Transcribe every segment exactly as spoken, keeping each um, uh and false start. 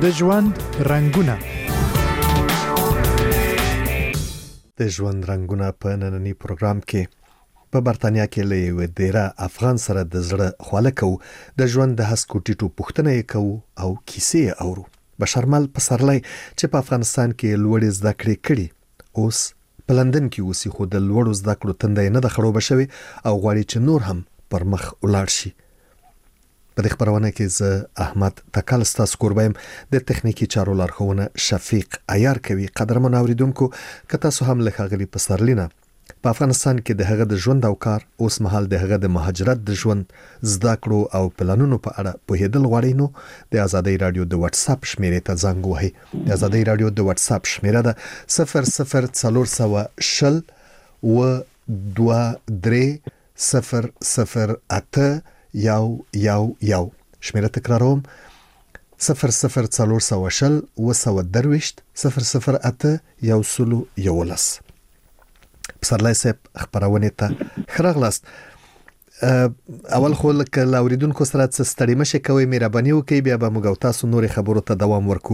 د ژوند رنگونه د ژوند رنگونه په نننی پروګرام کې په برتانیا کې له یو ډیره افغان سره د زړه خواله کو د ژوند د هسکو ټیټو پوښتنه کو او کیسې اورو. بشرمل پسرلی چې په افغانستان کې لوړې زده کړې کړي اوس په لندن کې اوسي، خو د لوړو زده کړو تنده نه د خړوب شوی او غواړي چې نور هم پر مخ ولاړ شي. په دې خبرونه کې زه احمد تکل ستاسو کوربایم د تخنیکی چارو لارښوونه شفیق عیار کوي. قدرمن اوریدونکو، که تاسو هم له ښاغلي پسرلینا په افغانستان کې د هغه د ژوند او کار اوس مهال د هغه د مهاجرت د ژوند زده کړو او پلانونو په اړه پوهیدل غواړئ، نو د آزادۍ رادیو د واتس اپ شمیرې ته زنګ وهئ. د آزادۍ رادیو د واتس اپ شمیره ده صفر صفر څلور سوه شل و دوه درې صفر صفر اته یو یو یو. شمیره تکراروم، صفر صفر څلور سوه شل و سوه درویشت صفر صفر اته یو سلو یولس. پسرلی صاحب خبرونه ته خراغلاست. اول خو لکه لاوریدونکو سره ستړي مشه کوي، مهرباني وکړئ، بیا به موږ تاسو نور خبرو ته دوام ورکو.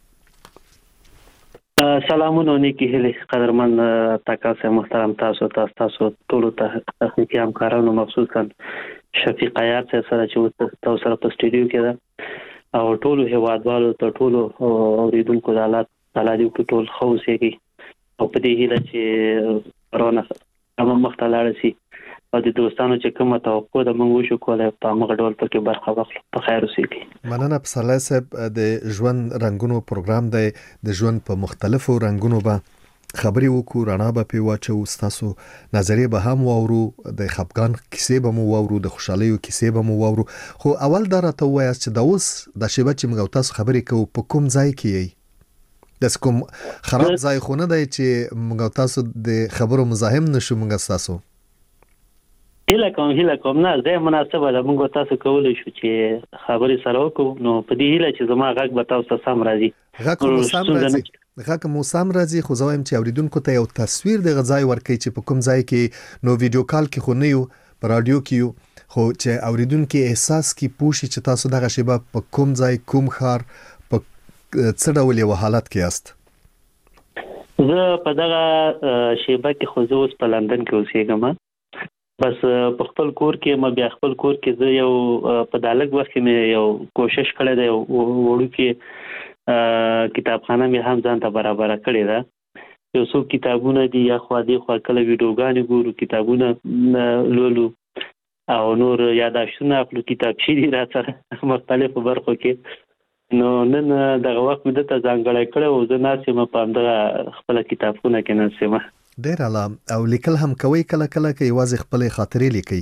سلامونه نیکی هلي قدرمن تاسو محترم تاسو تاسو ټول ته تخنیکی همکارانو مخصوصا شفیق عیار سره چې تاسو سره په سټوډیو کې ده او ټول هیوادوالو ته ټول اوریدونکو د حالات تعالی په ټول خوشي او په دې هیله چې کرونا هم مختلف شي او د دوستانو چې کومه توقع د موږ وشو کولای په موږ ډول پکې برخه واخلو. په خیر اوسئ. مننه. پسرلی صاحب، د ژوند رنگونو پروګرام دی، د ژوند په مختلفو رنگونو به خبرې وکړو، رڼا به پې واچو، ستاسو نظریې به هم واورو، د خفګان کیسې به مو واورو، د خوشحالیو کیسې به مو واورو. خو اول دا راته ووایاست چې دا اوس د شیبه چې موږ تاسو خبرې کوو په کوم ځای کې یې؟ د کوم خراب ځای خو نه دی چې موږ تاسو د خبرو مزاحم نشو موږ تاسو؟ هله کوم هله کوم نه زه مناسبه ده موږ تاسو کولای شو چې خبرې سره وکړو. نو په دې هله چې زما غږ به تاسو سم راځي. غږ مو سم راځي غږ مو سم راځي خو زه وایم چې اوریدونکو ته یو تصویر د غځای ورکړي چې په کوم ځای کې، نو ویډیو کال کې خو نه یو، په رادیو کې یو، خو چې اوریدونکو احساس کې پوښي چې تاسو دغه شیبه په کوم ځای، کوم ښار، په څه ډول یو حالت کې یاست. زه په دغه شیبه کې خو زه اوس په لندن کې اوسېږم، بس په خپل کور کې ما بیا خپل کور کې زه یو په دالګ وخت کې یو کوشش کړی دی، وړو کې کتابخانه مې هم ځان ته برابر کړې ده. یو څو کتابونه دي، یا خو دې خو کله ویډیوګانې ګورو، کتابونه لولو او نور یاداشتونه خپل کتابچې دي را سره مختلفو برخو کې. نو نن دغه وخت مې دته ځانګړی کړی او زه ناست یم په همدغه خپله کتابخونه کې ناست یم. ډېر اعلی. او لیکل هم کوئ کله کله که یوازې خپلې خاطرې لیکئ؟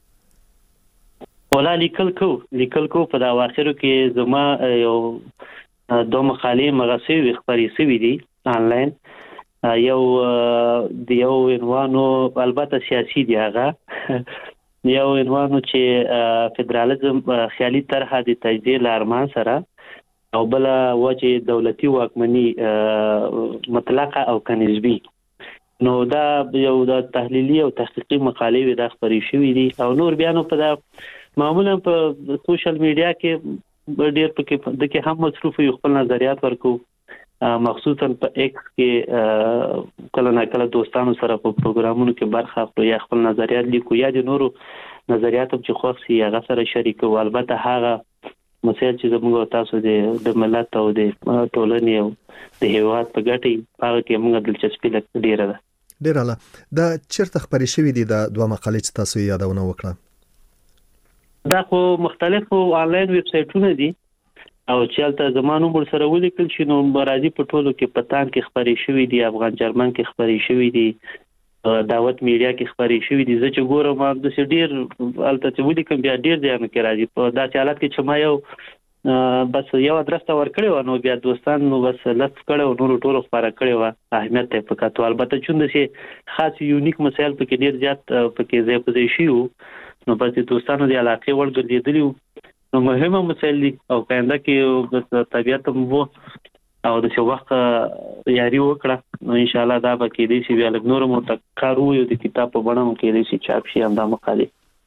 ولا لیکل کو لیکل کو په دا اواخرو کې زما یو دو مقالې مغه سوي خبرې سوي دي آنلاین. یو د یو عنوانو البته سیاسي دی، هغه یو عنوانو چې فدرالیزم خیالي طرح د تجزیه لارمان سره، او بل وجه دولتي واکمني مطلقه او کنسبي. نو دا یو د تحلیلي او تحقیقي مقالې وي دا خبرې شوي دي. او نور بیانو په دا معمولا په سوشل میډیا کې ډېر پکې دغه هم مصروف یو، خپل نظریات ورکو، مخصوصا په ایکس کې کله نه کله دوستانو سره په پروګرامونو کې برخه اخلو، یا خپل نظریات لیکو، یا د نورو نظریات چې خوښ سي هغه سره شریکو. البته هغه مسایل چې زموږ تاسو د ملت او د ټولنې او د هیواد په ګټه هغه کې موږ دلچسپي ډیره ده. ډیر اعلی. دا چیرته خبرې شوې دي د دوه مقالې چې تاسو یادونه وکړه؟ دا خو مختلفو آنلاین ویب سایټونه دي او چې هلته زمانو مر سره ولیکل شي، نو راځي په ټولو کې پتان کې خبرې شوې دي، افغان جرمن کې خبرې شوې دي، دعوت میډیا کې خبرې شوې دي. زه چې ګورم د ډیر هلته چې ولیکم بیا ډیر ځایونو کې راځي. په داسې حالت کې چې ما یو بس یو ادرس ته ورکړی و، نو بیا دوستان نو بس لست کړی و، نورو ټولو خپاره کړی و، اهمیت ته په کتو. البته چون داسې خاص یونیک مسایل پکې ډیر زیات پکې ځای په ځای شي وو، نو بس د دوستانو د علاقې وړ ګرځېدلي وو. نو مهمه مسایل دي او کاینده کې طبیعت هم وو او د څه وخت یاري وکړه، نو ان شاء الله دا به کېدې شي بیا لږ نور مو تکارو یو د کتاب په بڼه مو کېدې شي چاپ شي هم دا مقالې.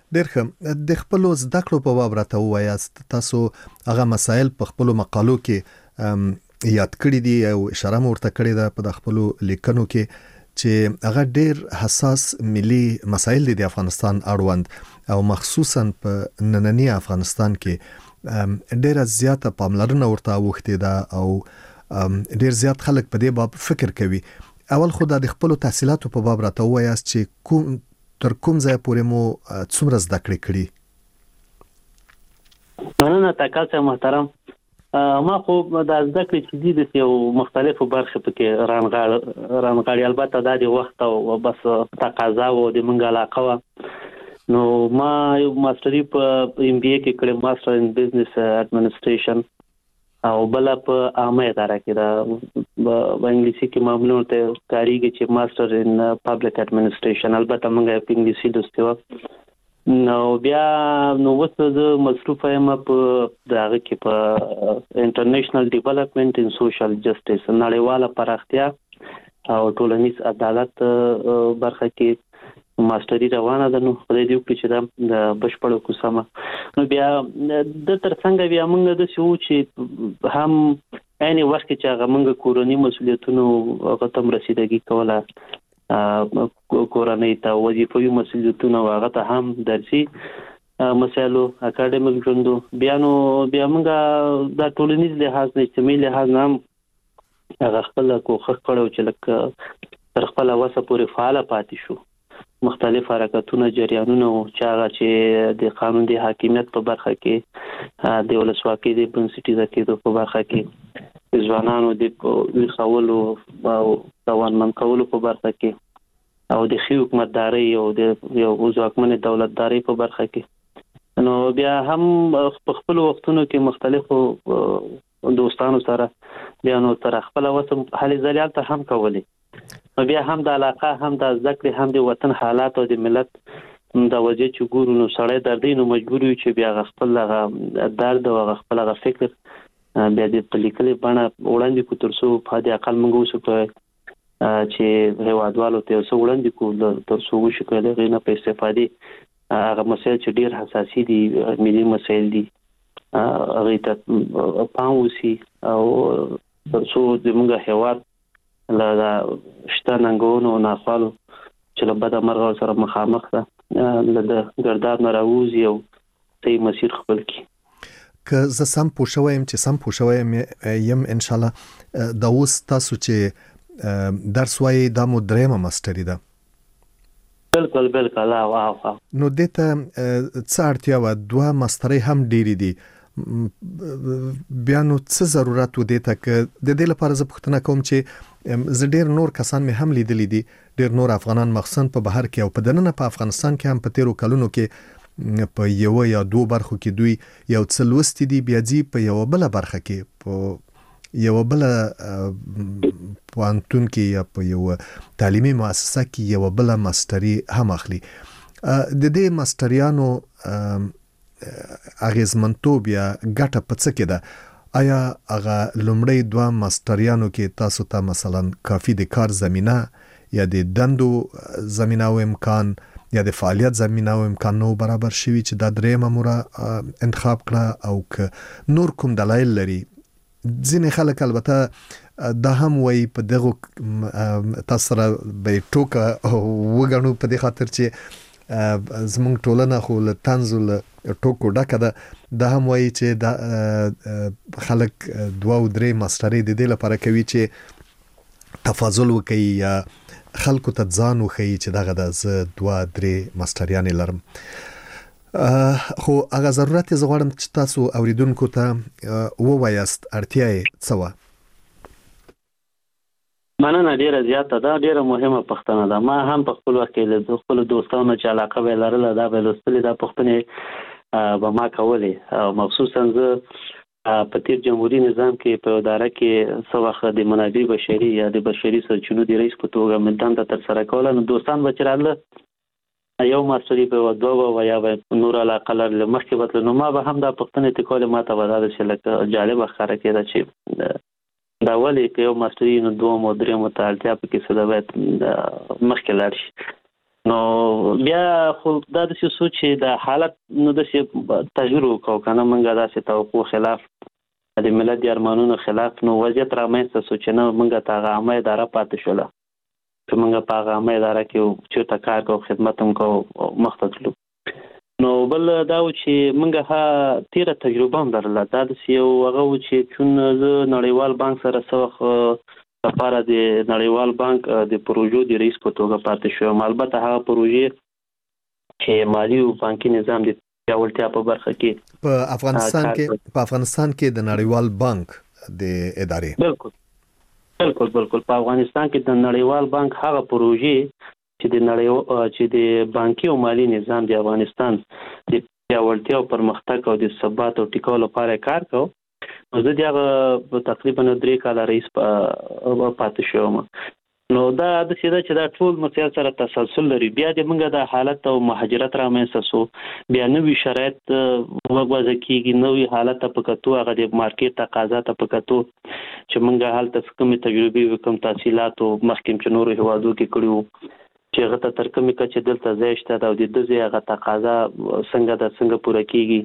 ډېر ښه. د خپلو زده کړو په باب راته ووایاست، تاسو هغه مسایل په خپلو مقالو کې یاد کړي دي او اشاره مو ورته کړې ده په د خپلو لیکنو کې چې هغه ډېر حساس ملي مسایل دي د افغانستان اړوند او مخصوصا په نننی افغانستان کې ډېره زیاته پاملرنه ورته اوښتې ده او ډېر زیات خلک په دې باب فکر کوي. اول خو د خپلو تحصیلاتو په باب راته ووایاست چې کوم تر کوم ځای پورې مو څومره زده کړې کړي؟ مننه تاسو محترم. ما خو د زده کړې چې دي د یو مختلفو برخو پکې رانغاړ رانغاړي، البته دا د وخت او بس تقاضا او د منګ علاقه و. نو ما یو ماستری په ایم بي اي کې کړم، ماستر ان بزنس اډمنسټریشن، او بل په عامه اداره کې دا په انګلیسي کې معمولا ته کاریږي چې ماستر ان پبلک اډمنسټریشن، البته موږ په انګلیسي لوستو. نو بیا نو وڅ د مصروف یم په دغه کې په انټرنیشنل ډیولپمنٹ ان سوشل جسټس، نړیواله پراختیا او ټولنیز عدالت برخه کې ماستری روانه ده. نو خدای دې وکړي چې دا د بشپړو کوسمه. نو بیا د ترڅنګ بیا موږ د شو چې هم عین وخت چې هغه موږ کورنۍ مسولیتونو هغه تم رسیدګي کوله، کورنۍ ته وظیفوي مسولیتونه هغه ته هم درسي مسایلو اکاډمیک ژوندو. بیا نو بیا موږ د ټولنیز لحاظ نه اجتماعي لحاظ نه هغه خپل کوښښ کړو چې لکه تر خپل وسه پورې فعال پاتې شو. مختلف حرکتونه جریانونه چې هغه چې د قانون د حاکمیت په برخه کې د ولسواکۍ د بنسټیزه کېدو په برخه کې ځوانانو د خولو او توانمن کولو په برخه کې او د ښې حکومتدارۍ او د یو ځواکمن دولتدارۍ په برخه کې. نو بیا هم په خپل وختونو کې مختلفو دوستانو سره بیا نو تر خپل وسم حالي ځلیال ته هم کولې. بیا هم د علاقه هم د ذکر هم د وطن حالات او د ملت د وجه چې ګورو نو سړی دردینو مجبور وي چې بیا خپل درد او خپل فکر بیا د پلیکلې بڼه وړاندې کو تر څو په دې اقل موږ وسو چې هیوادوالو ته څو وړاندې کو تر څو وشو کله غینه په استفادې هغه مسایل چې ډیر حساسي دي، ملي مسایل دي، هغه ته پام وسی او تر څو د موږ هیواد لا شته ننګونو او ناخوالو چې له بده مرغه سره مخامخ ده له ګرداب نه راوځي او صحیح مسیر خپل کړي. که زه سم پوه شوم چې سم پوه شوم یم ان شاء الله دا اوس تاسو چې درس وایي دا مو درېمه ماستري ده؟ بالکل بالکل. واو. نو دته څه اړتیا و؟ دوه ماستري هم ډېری دي، بیا نو څه ضرورت و دې ته؟ که د دې لپاره زه پوښتنه کوم چې زه ډېر نور کسان مې هم لیدلی دي، ډېر نور افغانان مخصوصا په بهر کې او په دننه په افغانستان کې هم په تیرو کلونو کې په یو یا دو برخو کې دوی یو څه لوستي دي، بیا ځي په یو بله برخه کې په یو بله پوهنتون کې یا په یو تعلیمي مؤسسه کې یو بله ماستري هم اخلي. د دې ماستریانو اغیزمنتوب یا ګټه په څه کې ده؟ آیا هغه لومړی دوه ماستریانو کې تاسو ته مثلا کافي د کار زمینه یا د دندو زمینه او امکان یا د فعالیت زمینه او امکان نو برابر شوي چې دا درېمه موره انتخاب کړه؟ او که نور کوم دلایل لري؟ ځینې خلک البته دا هم وایي په دغه تاسو سره به ټوکه وګڼو په دې خاطر چې زمونږ ټولنه خو له طنز او له ټوکو ډکه ده، دا هم وایي چې دا خلک دوه او درې ماسترۍ د دې لپاره کوي چې تفاضل وکړي یا خلکو ته ځان وښیي چې دغه د زه دوه درې ماستریانې لرم. خو هغه ضرورت یې زه غواړم چې تاسو اوریدونکو ته ووایاست اړتیا یې څه وه؟ مننه ډیره زیاته ده، ډیره مهمه پوښتنه ده. ما هم په خپل وخت کې له خپلو دوستانو چې علاقه به یې لرله دا به یې لوستلې، دا پوښتنې به ما کولې. او مخصوصا زه په تیر جمهوري نظام کې په اداره کې څه وخت د منابع بشري یا د بشري سرچینو د رئیس په توګه مې دنده ترسره کوله. نو دوستان به چې راغله یو ماستري به وه، دوه به یا به نور علاقه لرله، مخکې به تلل. نو ما به هم دا پوښتنې ته کولې. ما ته به دا داسې لکه جالبه ښکاره کېده چې دا ولې که یو ماستري نو دوم او درېیمو ته اړتیا پکې څه ده، باید مخکې لاړ شي. نو بیا خو دا د څه سوچ د حالت نو د څه تجربه کو کنه منګه دا څه توقع خلاف د ملت د ارمانونو خلاف نو وضعیت را مېسته سوچ نه منګه تا عامه اداره پاتې شوله چې منګه په عامه اداره کې چې تا کار کو خدمت هم کو مختلف نو بل دا و چې منګه ها تیره تجربه هم درله دا د یو هغه و چې چون زه نړیوال بانک سره سوخ لپاره د نړیوال بانک د پروژو د رئیس په توګه پاتې شوم البته هغه پروژې چې مالی او بانکي نظام د پیاوړتیا په برخه کې په افغانستان کې په افغانستان کې د نړیوال بانک د ادارې بالکل بالکل بالکل په افغانستان کې د نړیوال بانک هغه پروژې چې د نړیوال چې د بانکي او مالی نظام د افغانستان د پیاوړتیا او پرمختګ او د ثبات او ټیکولو لپاره کار کوي زه دغه تقریبا درې کاله رئیس پاتې شوم نو دا د سیده چې دا ټول مسایل سره تسلسل لري بیا د منګه د حالت او مهاجرت را مېسته سو بیا نوې شرایط وګورځ کیږي نوې حالت په کتو هغه د مارکیټ تقاضا ته په کتو چې منګه حالت کومې تجربې وکم تحصیلات او مخکې چې نور هوادو کې کړیو چې هغه ته تر کومې کچې دلته ځای شته او د دې هغه تقاضا څنګه د څنګه پوره کیږي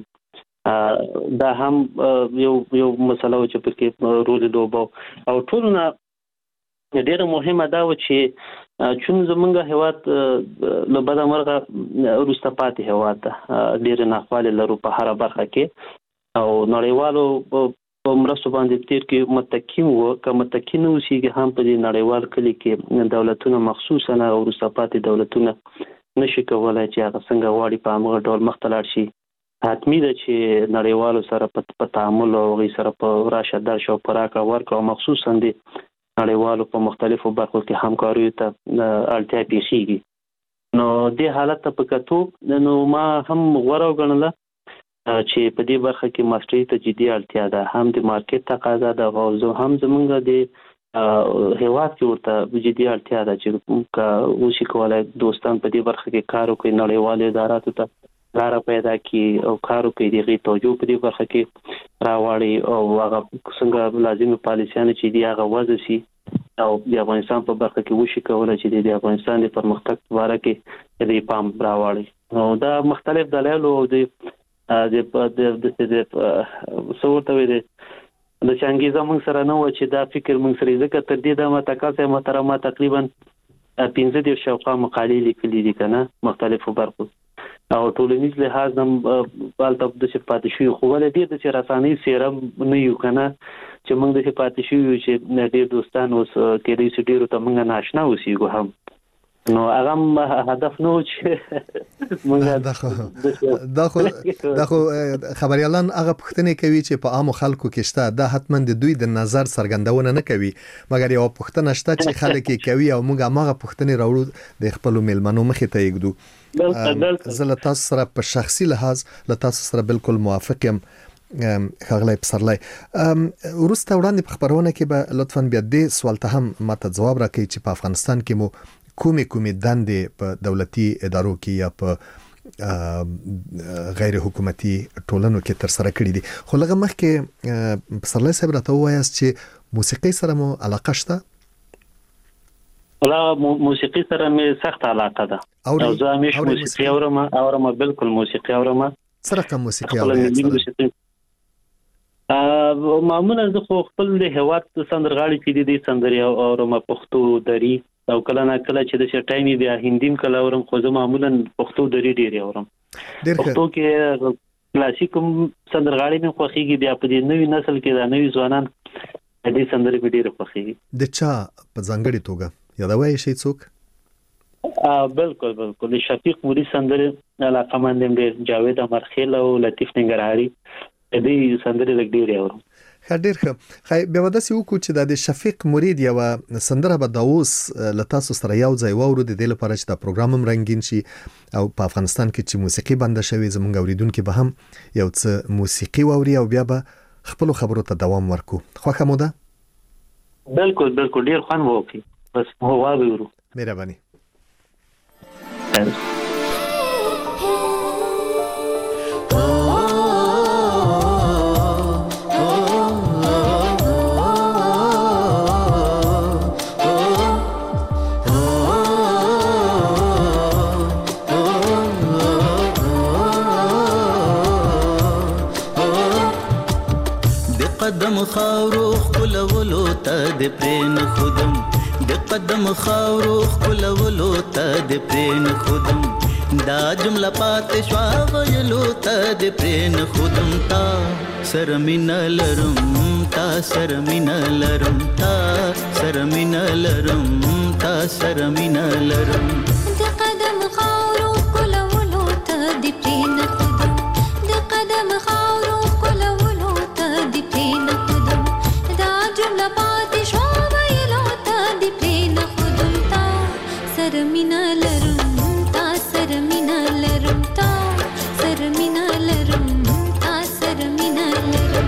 دا هم یو یو مسله و چې پکې رول لوبو او ټول نه ډیره مهمه دا و چې چون زمونږ هیواد له بده مرغه وروسته پاتې هیواد ډیره ناخواله لرو په هر برخه کې او نړیوالو په مرستو باندې تیر کې متکی وو که متکی نه اوسېږي هم په دې نړیوال کلی کې دولتونه مخصوصا او وروسته پاتې دولتونه نشي کولای چې هغه څنګه غواړي په هغه ډول مخ ته لاړ شي حتمی ده چې نړیوالو سره په تعامل او غي سره په راشه درشه او پراکه ورک او مخصوصا دي نړیوالو په مختلفو برخو کې همکاري ته اړتیا پیښیږي نو د حالت په کتو نو ما هم غوړو غنله چې په دې برخه کې ماستري ته جدي اړتیا ده هم د مارکیټ تقاضا ده او هم زمونږ د هیواد کې ورته جدي اړتیا ده چې وشي کولای دوستان په دې برخه کې کار وکړي نړیوال اداراتو ته لاره پیدا کی او کارو کوي دغه توجه په دې برخه کې راوړي او هغه څنګه لازمي پالیسیانه چې دی هغه وځي شي او د افغانستان په برخه کې وشي کولای چې د افغانستان د پرمختګ لپاره کې د پام راوړي نو دا مختلف دلایل او د د د د صورت وي د څنګه زموږ سره نو چې دا فکر موږ سره ځکه تر دې د متکاسه محترمه تقریبا پنځه د شوقه مقالې لیکلې دي کنه مختلفو برخو او ټولنیز لحاظ هم بالته د صفات شي خو ولې دې د رساني سیرم نه یو کنه چې موږ د صفات شي چې ډېر دوستان اوس کې دې سټیرو ته موږ ناشنا اوسېګو هم نو هغه هدف نو چې موږ دا خو دا خو خبريالان هغه پښتنې کوي چې په عام خلکو کې شته دا حتما د دوی د نظر څرګندونه نه کوي مګر یو پښتنه شته چې خلک کوي او موږ هغه پښتنې راوړو د خپل میلمنو مخې ته یګدو زه له تاسو سره په شخصي لحاظ له تاسو سره بالکل موافق یم خغلی پسرلی ورسته وړاندې په خبرونه کې به لطفا بیا دې سوال ته هم ماته جواب راکړئ چې په افغانستان کې مو کومې کومې دندې په دولتي ادارو کې یا په غیر حکومتي ټولنو کې تر سره کړې دي خو لږه مخکې پسرلی صاحب راته ووایاست چې موسیقي سره مو علاقه شته ولا موسیقي سره مې سخت علاقه ده او زه همیشه موسیقي اورم اورم بالکل موسیقي اورم سره کوم موسیقي اورم معمولا زه خو خپل د هواد سندرغاړي چې دي سندري اورم پښتو دري او کله نه کله چې د شټایني بیا هندیم کله اورم خو زه معمولا پښتو دري ډیر اورم پښتو کې کلاسیک سندرغاړي مې خوښيږي بیا په دې نوې نسل کې دا نوې ځوانان دې سندري مې ډیر خوښيږي د چا په ځانګړي توګه یادوي شي څوک ا بالکل بالکل شفیق موري سندري علاقمند دي جاوید امرخیل او لطیف ننګرهاري دې سندري لګ ډیر اورم خډیر ښه خای به وداسي وکړو چې د شفیق مرید یو سندره به د اوس لتاسو سره یو ځای وورو د دې لپاره چې دا پروګرام هم رنگین شي او په افغانستان کې چې موسیقي بند شوی زمونږ اوریدونکو به هم یو څه موسیقي ووري او بیا به خپل خبرو ته دوام ورکو خوښه مو ده بالکل بالکل ډیر خوان وکي بس هو واورو مهرباني قدم خاورو خلولو ته د پرین خودم د قدم خاورو خلولو ته د پرین خودم دا جمله پات شوا ویلو ته د پرین خودم تا سرمین لرم تا سرمین لرم تا سرمین لرم تا سرمین لرم د قدم خاورو خلولو ته د پرین خودم د قدم خاورو خلولو ته د پرین خودم دا جمله پات شوا ویلو ته د پرین خودم تا سرمین لرم تا سرمین لرم تا سرمین لرم تا سرمین لرم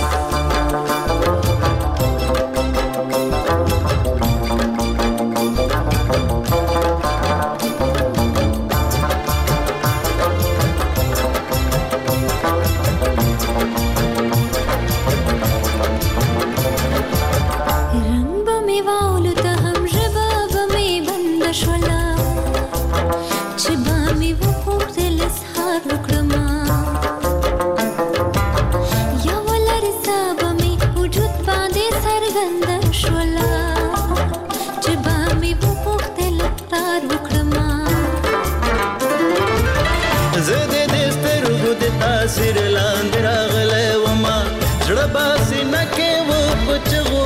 سر لاند راغله وما زړه باسي نکه و پچغو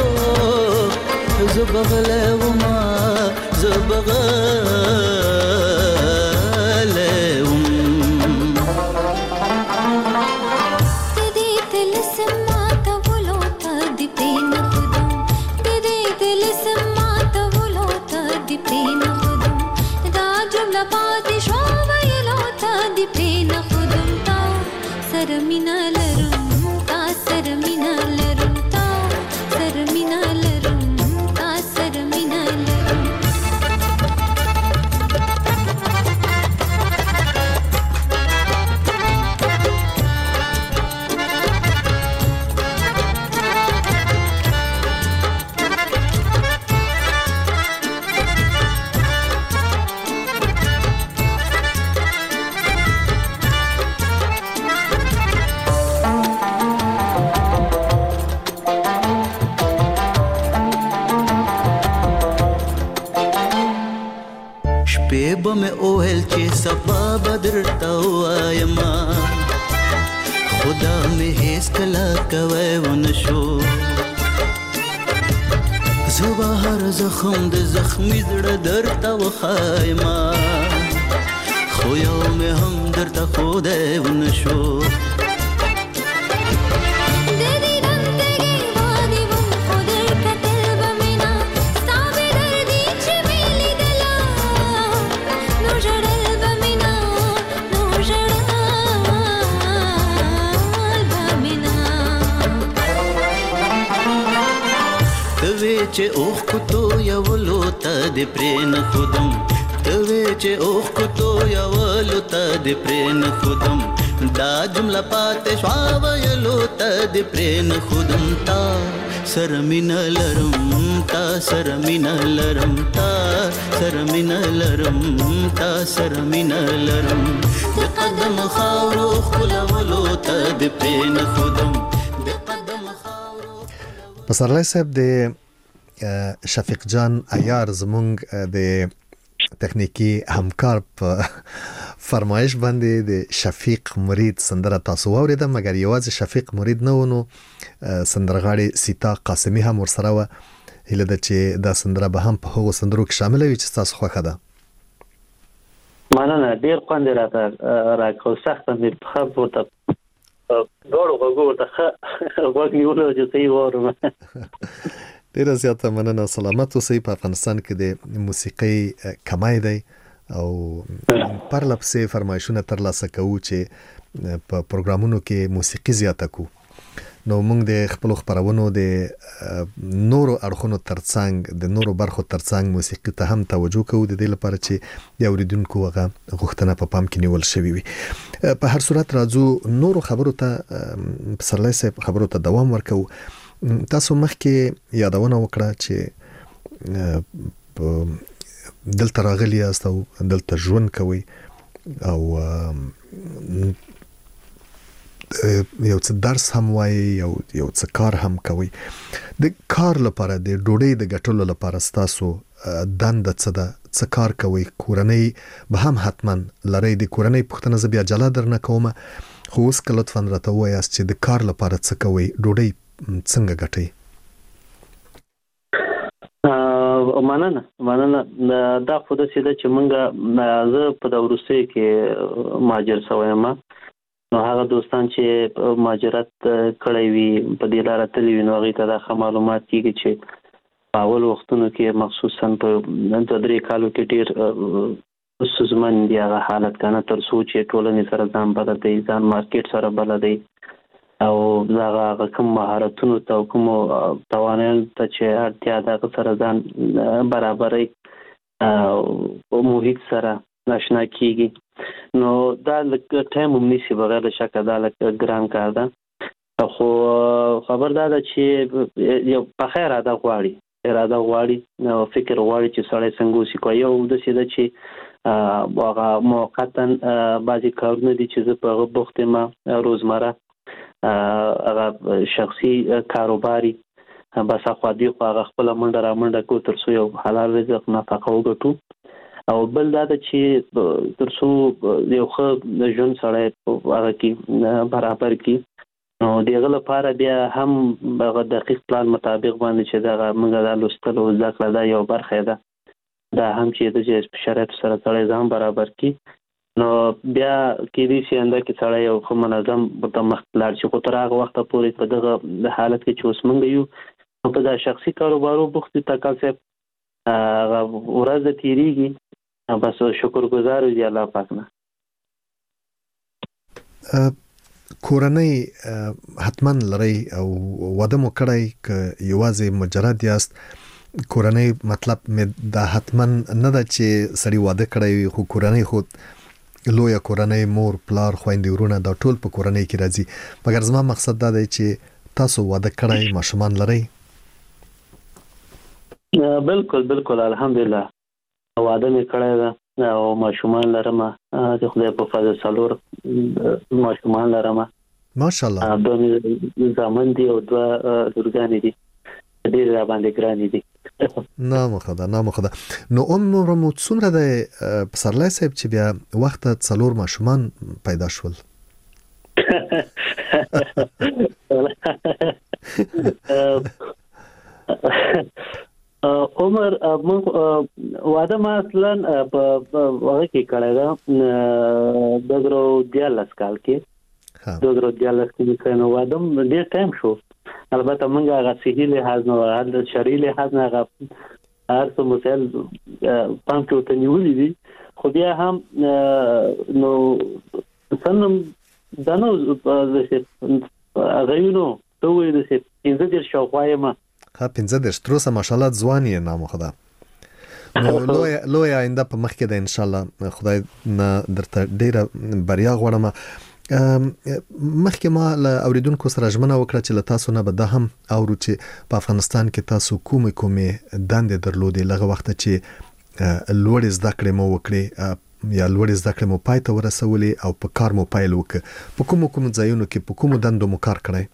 زبغله وما زبغله وم تدې دل سمات ولو ته دې پین خودم تدې دل سمات ولو ته دې پین خودم دا جمله پاتې شو ویلو ته دې پین خودم تا سرمین لرم تا سرمین لرم تا سرمین لرم تا سرمین لرم به مې اوهل چې سبا بدر تا وایما خدا مې هیڅ کله کوي ونشو زه هر زخم د زخمي زړه درته وخایما خو یو مې هم درته خدای ونشو چې اوخ کوتو یولو ته د پرین خودم توی چې اوخ کوتو یولو ته د پرین خودم دا جمله پاتې شوا ویلو ته د پرین خودم تا سرمین لرم تا سرمین لرم تا سرمین لرم تا سرمین لرم د قدم خاورو خلولو ته د پرین خودم د قدم خاورو پسرلی صاحب د شفیق جان عیار زمونږ د تخنیکی همکار په فرمایش باندې د شفیق مرید سندره تاسو واوریده مګر یوازې شفیق مرید نه ونه سندرغاړي سیتا قاسمی هم ورسره و هله د چې دا سندره به هم په هغو سندرو کې شامل وي چې تاسو خوښه ده مننه ډیر خوند راته راکو سخت مې په خپل ورته ډوړو غوړو ته غوږ نیولو چې صحیح وورم ډیر زیاته مننه سلامت اوسئ په افغانستان کې د موسیقي کمای دی او پرلپسې فرمایشونه ترلاسه کوو چې په پروګرامونو کې موسیقي زیاته کو نو موږ د خپل خبرونو د نورو اړخونو ترڅنګ د نورو برخو ترڅنګ موسیقي ته هم توجه کوو د دې لپاره چې د اوریدونکو هغه غوښتنه په پام کې نیول شوی وي په هر صورت راځو نورو خبرو ته پسرلی صاحب خبرو ته دوام ورکوو تاسو مخکې یادونه وکړه چې دلته راغلی یاست او دلته ژوند کوئ او یو څه درس هم وایي یو یو څه کار هم کوي. د کار لپاره د ډوډۍ د ګټلو لپاره ستاسو دنده څه ده؟ څه کار کوي؟ کورنۍ به هم حتما لرئ. د کورنۍ پوښتنه زه بیا جلا درنه کوم، خو اوس که لطفا راته ووایاست چې د کار لپاره څه کوئ؟ ډوډۍ څنګه ګټئ؟ مننه مننه دا خو داسې ده چې موږ زه په د وروستیو کې مهاجر شوی یم، نو هغه دوستان چې مهاجرت کړی وي په دې لاره تللي وي نو هغوی ته دا ښه معلومات کېږي چې په اول وختونو کې مخصوصا په دوه درې کالو کې ډېر ستونزمن دي هغه حالت که نه، تر څو چې ټولنې سره ځان بلد دی، ځان مارکیټ سره بلد دی او دغه هغه کوم مهارتونو ته او کومو تواناییو ته چې اړتیا ده هغه سره ځان برابروي او محیط سره اشنا کېږي. نو دا لږ ټایم هم نیسي، بغیر له شکه دا لږ ګران کار ده، خو خبر دا ده چې یو پخه اراده غواړي اراده غواړي او فکر غواړي چې سړی څنګه وسي. یو داسې ده چې هغه موقتا بعضې کارونه دي چې زه په هغه بوخت یم، روزمره هغه شخصي کاروباري بس اخوا دې خوا هغه خپله منډه را منډه کړو تر څو یو حلال رزق نفقه وګټو، او بل دا ده چې تر څو یو ښه ژوند سړی هغه کې برابر کړي. نو د هغه لپاره بیا هم هغه دقیق پلان مطابق باندې چې دغه موږ دا لوستل او زده کړه دا یو برخه ده، دا هم چې د چې شرایطو سره سړی ځان برابر کړي نو بیا کېدای شي انده کې سړی یو ښه منظم ورته مخکې لاړ شي. خو تر هغه وخته پورې په دغه حالت کې چې اوس موږ یو نو په دا شخصي کاروبارو بوخت دي. تکل صاحب هغه ورځ تېرېږي، بس شکر ګزار دی الله پاک نه. کورنۍ حتما لرئ او واده مو کړی که یوازې مجرد یاست؟ کورنۍ مطلب مې دا حتما نه ده چې سړي واده کړی وي، خو کورنۍ خو لویه کورنۍ، مور پلار خویندې ورونه دا ټول په کورنۍ کې راځي، مګر زما مقصد دا دی چې تاسو واده کړی ماشومان لرئ؟ بالکل بالکل الحمدلله واده مې کړی ده او ماشومان لرم، د خدای په فضل څلور ماشومان لرم ماشاءالله. دوه زامن دي او دوه لورګانې دي، ډېر را باندې ګرانې دي. نامخه ده نامخه ده. نو عمر مو څومره دی پسرلی صاحب چې بیا وخت څلور ماشومان پیدا شول؟ عمر واده ما اصلا په هغه کې کړی ده دوه زره دیارلس کال کې، دوه زره دیارلس کې نو واده ډېر ټایم شو. البته موږ هغه صحي لحاظ نه هغه شرعي لحاظ نه هغه هر څه مسایل پام کې ورته نیولي دي، خو بیا هم نو څنګه دا نو هغه یو نو ته وایي داسې پنځه دېرش شاوخوا یم. ها پنځه دېرش تر اوسه ماشاءالله ځوان یې نامخه ده. نو لویه لویه آینده په مخ کې ده انشاءالله، خدای نه درته ډېره بریا غواړم. مخکې ما له اوریدونکو سره ژمنه وکړه چې له تاسو نه به دا هم اورو چې په افغانستان کې تاسو کومې کومې دندې درلودې لږه وخته چې لوړې زده کړې مو وکړې یا لوړې زده کړې مو پای ته ورسولې او په کار مو پیل وکړ؟ په کومو کومو ځایونو کې په کومو دندو مو کار کړی؟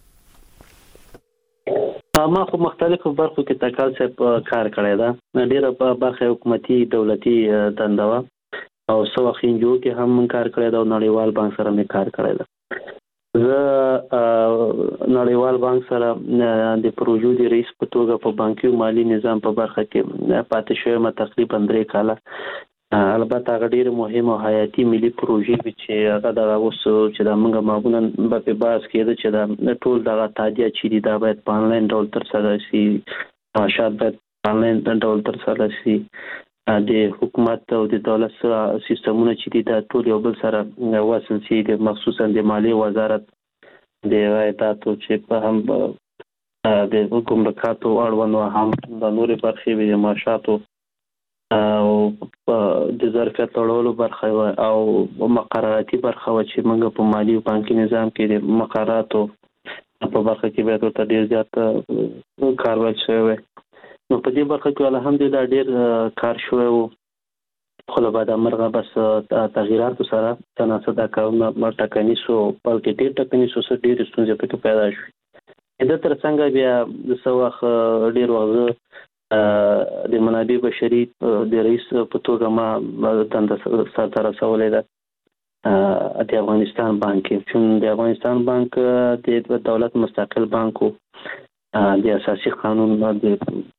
ما خو مختلفو برخو کې تکل صاحب کار کړی ده، ډېره برخه حکومتي دولتي دنده وه او څه وخت انجو کې هم من کار کړی ده او نړیوال بانک سره مې کار کړی ده. زه نړیوال بانک سره د پروژو د رئیس په توګه په بانکي او مالي نظام په برخه کې پاتې شوی یم تقریبا درې کاله. البته هغه ډېرې مهم او حیاتي ملي پروژې وي چې هغه دغه اوس چې دا موږ معمولا به پرې بحث کېده چې دا ټول دغه تادیه چې دي دا باید په آنلاین ډول ترسره شي، معاشات باید په آنلاین ډول ترسره شي، د حکومت او د دولت سیستمونه چې دي دا ټول یو بل سره وصل شي، مخصوصا د مالیې وزارت د عایداتو چې په هم د ګمرکاتو اړوند هم د نورې برخې وي، د معاشاتو او د ظرفیت لوړولو برخه او مقرراتي برخه و چې موږ په مالي او بانکي نظام کې د مقرراتو په برخه کې باید ورته ډېر زیات کار وکړل شوی وي. نو په دې برخه کې الحمدلله ډېر کار شوی و خو له بعد مرغه بس تغییرات سره تناسب د کارونه ټاکنی شو بلکې ډېر ټاکنی شو سره ډېر ستونزې پکې پیدا شوې د تر څنګه بیا د سواخ ډېر وخت د منابع بشري د رئیس په توګه ما تند سره رسولې ده د افغانستان بانک چې د افغانستان بانک د دولت مستقل بانکو د اساسي قانون د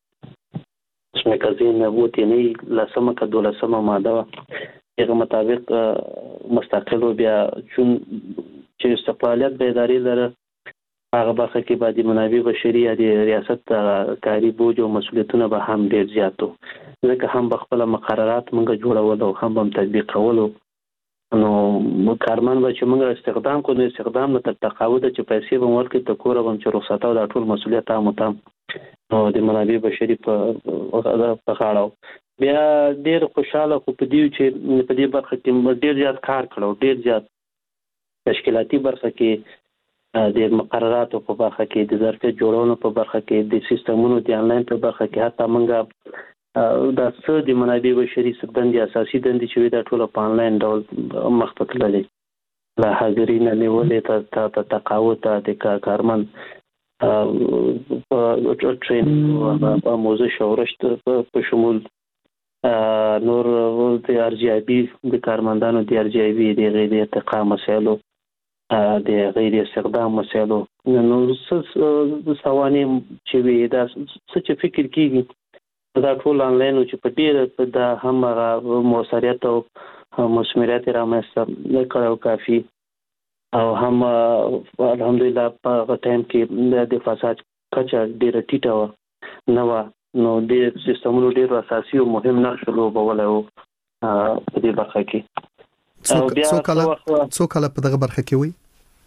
مکازین ووتنی لسمه که دولسمه ماده هغه مطابق مستقل بیا چون چې استقلالیت به ادارې لره هغه برخه کې باید منابع بشري د ریاست کاري بوج او مسؤلیتونه به هم ډیر زیاتو ځکه هم بخپل مقررات موږ جوړول او هم هم تطبیقولو نو کارمن به چې موږ استخدام کوو استخدام نه تر تقاعد چې پیسې به ورکړي ته کور هم چې رخصت او د ټول مسؤلیت هم تام نو د منابع بشري په په غاړه بیا ډیر خوشاله خو په دې چې په دې برخه کې ډیر زیات کار کړو ډیر زیات تشکیلاتي برخه کې د مقرراتو په برخه کې د ظرفیت جوړولو په برخه کې د سیستمونو د انلاین په برخه کې حتی موږ د څه د منابع بشري سدندې اساسي دندې چې د ټولو په انلاین ډول مخ ته تللې لا حاضرین نیولې ته تقاعد د کارمن په ټرین او موزه شورشت په شمول نور د ار جی آی بي د کارمندانو د ار جی آی بي د غیر ارتقا مسایلو د غیر استخدام مسایلو نو څه سواني چې وي دا څه چې فکر کیږي دا ټول انلاین چې په ډیر د هم موثریت او مسمریت رامنځته کړو کافي او هم الحمدلله په ټایم کې د فساد کچه ډیره ټیټه و نو نو د سیستمونو ډیر اساسي او مهم نقش لوبولی و په دې برخه کې څو کاله څو کاله په دغه برخه کې وي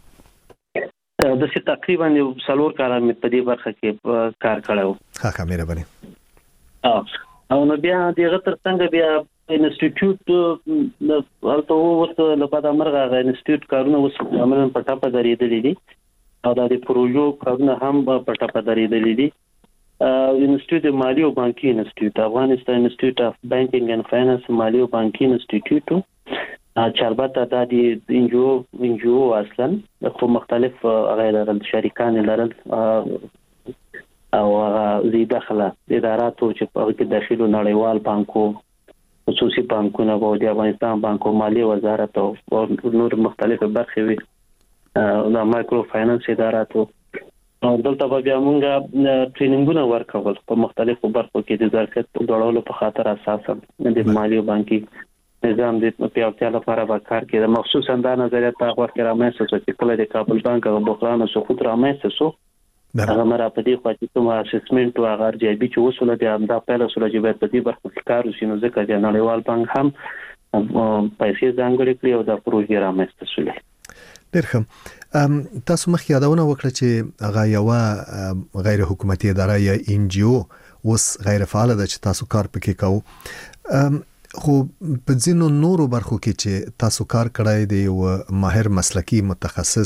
د څه تقریبا یو څلور کاله مې په دې برخه کې کار کړو ها کا مهرباني او نو بیا دغه تر څنګه بیا انسټیټیوټ د الته ورته لپاره مرغه غا انسټیټیوټ کارونه وس عملاً په ټاپه درېدلې دي او د پروژو کارونه هم په ټاپه درېدلې دي انسټیټیوټ مالی او بانکي انسټیټیوټ افغانستان انسټیټیوټ اف بانکینګ اند فاینانس مالی او بانکي انسټیټیوټ چې البته دا د انجو انجو اصلا خو مختلف غیر شریکان لرل او زی داخله اداراتو چې په کې داخلو نړیوال بانکو خصوصي بانکونه او د افغانستان بانکو مالی وزارت او نور مختلف برخې وي د مایکرو فاینانس اداراتو دلته بیا موږ ټریننګونه ورکول په مختلفو برخو کې د ظرفیت جوړولو په خاطر اساسا د مالی او بانکي نظام د پیاوړتیا لپاره به کار کوي مخصوصا د نظریات په وخت کې رامنځته شو چې کله د کابل بانک او بحران او سقوط رامنځته شو هغه مرا په دې خوا چې کوم اسسمنت او هغه جی بي چې وصوله د امدا پیل سره چې په دې برخه کې کار وشي نو ځکه د نړیوال بانک هم پیسې ځانګړي کړی او د پروژې رامنځته شولې ډېر ښه تاسو مخکې یادونه وکړه چې هغه یو غیر حکومتي اداره یا ان جی او اوس غیر فعال ده چې تاسو کار پکې کوو خو په ځینو نورو برخو کې چې تاسو کار کړای دی او ماهر مسلکی متخصص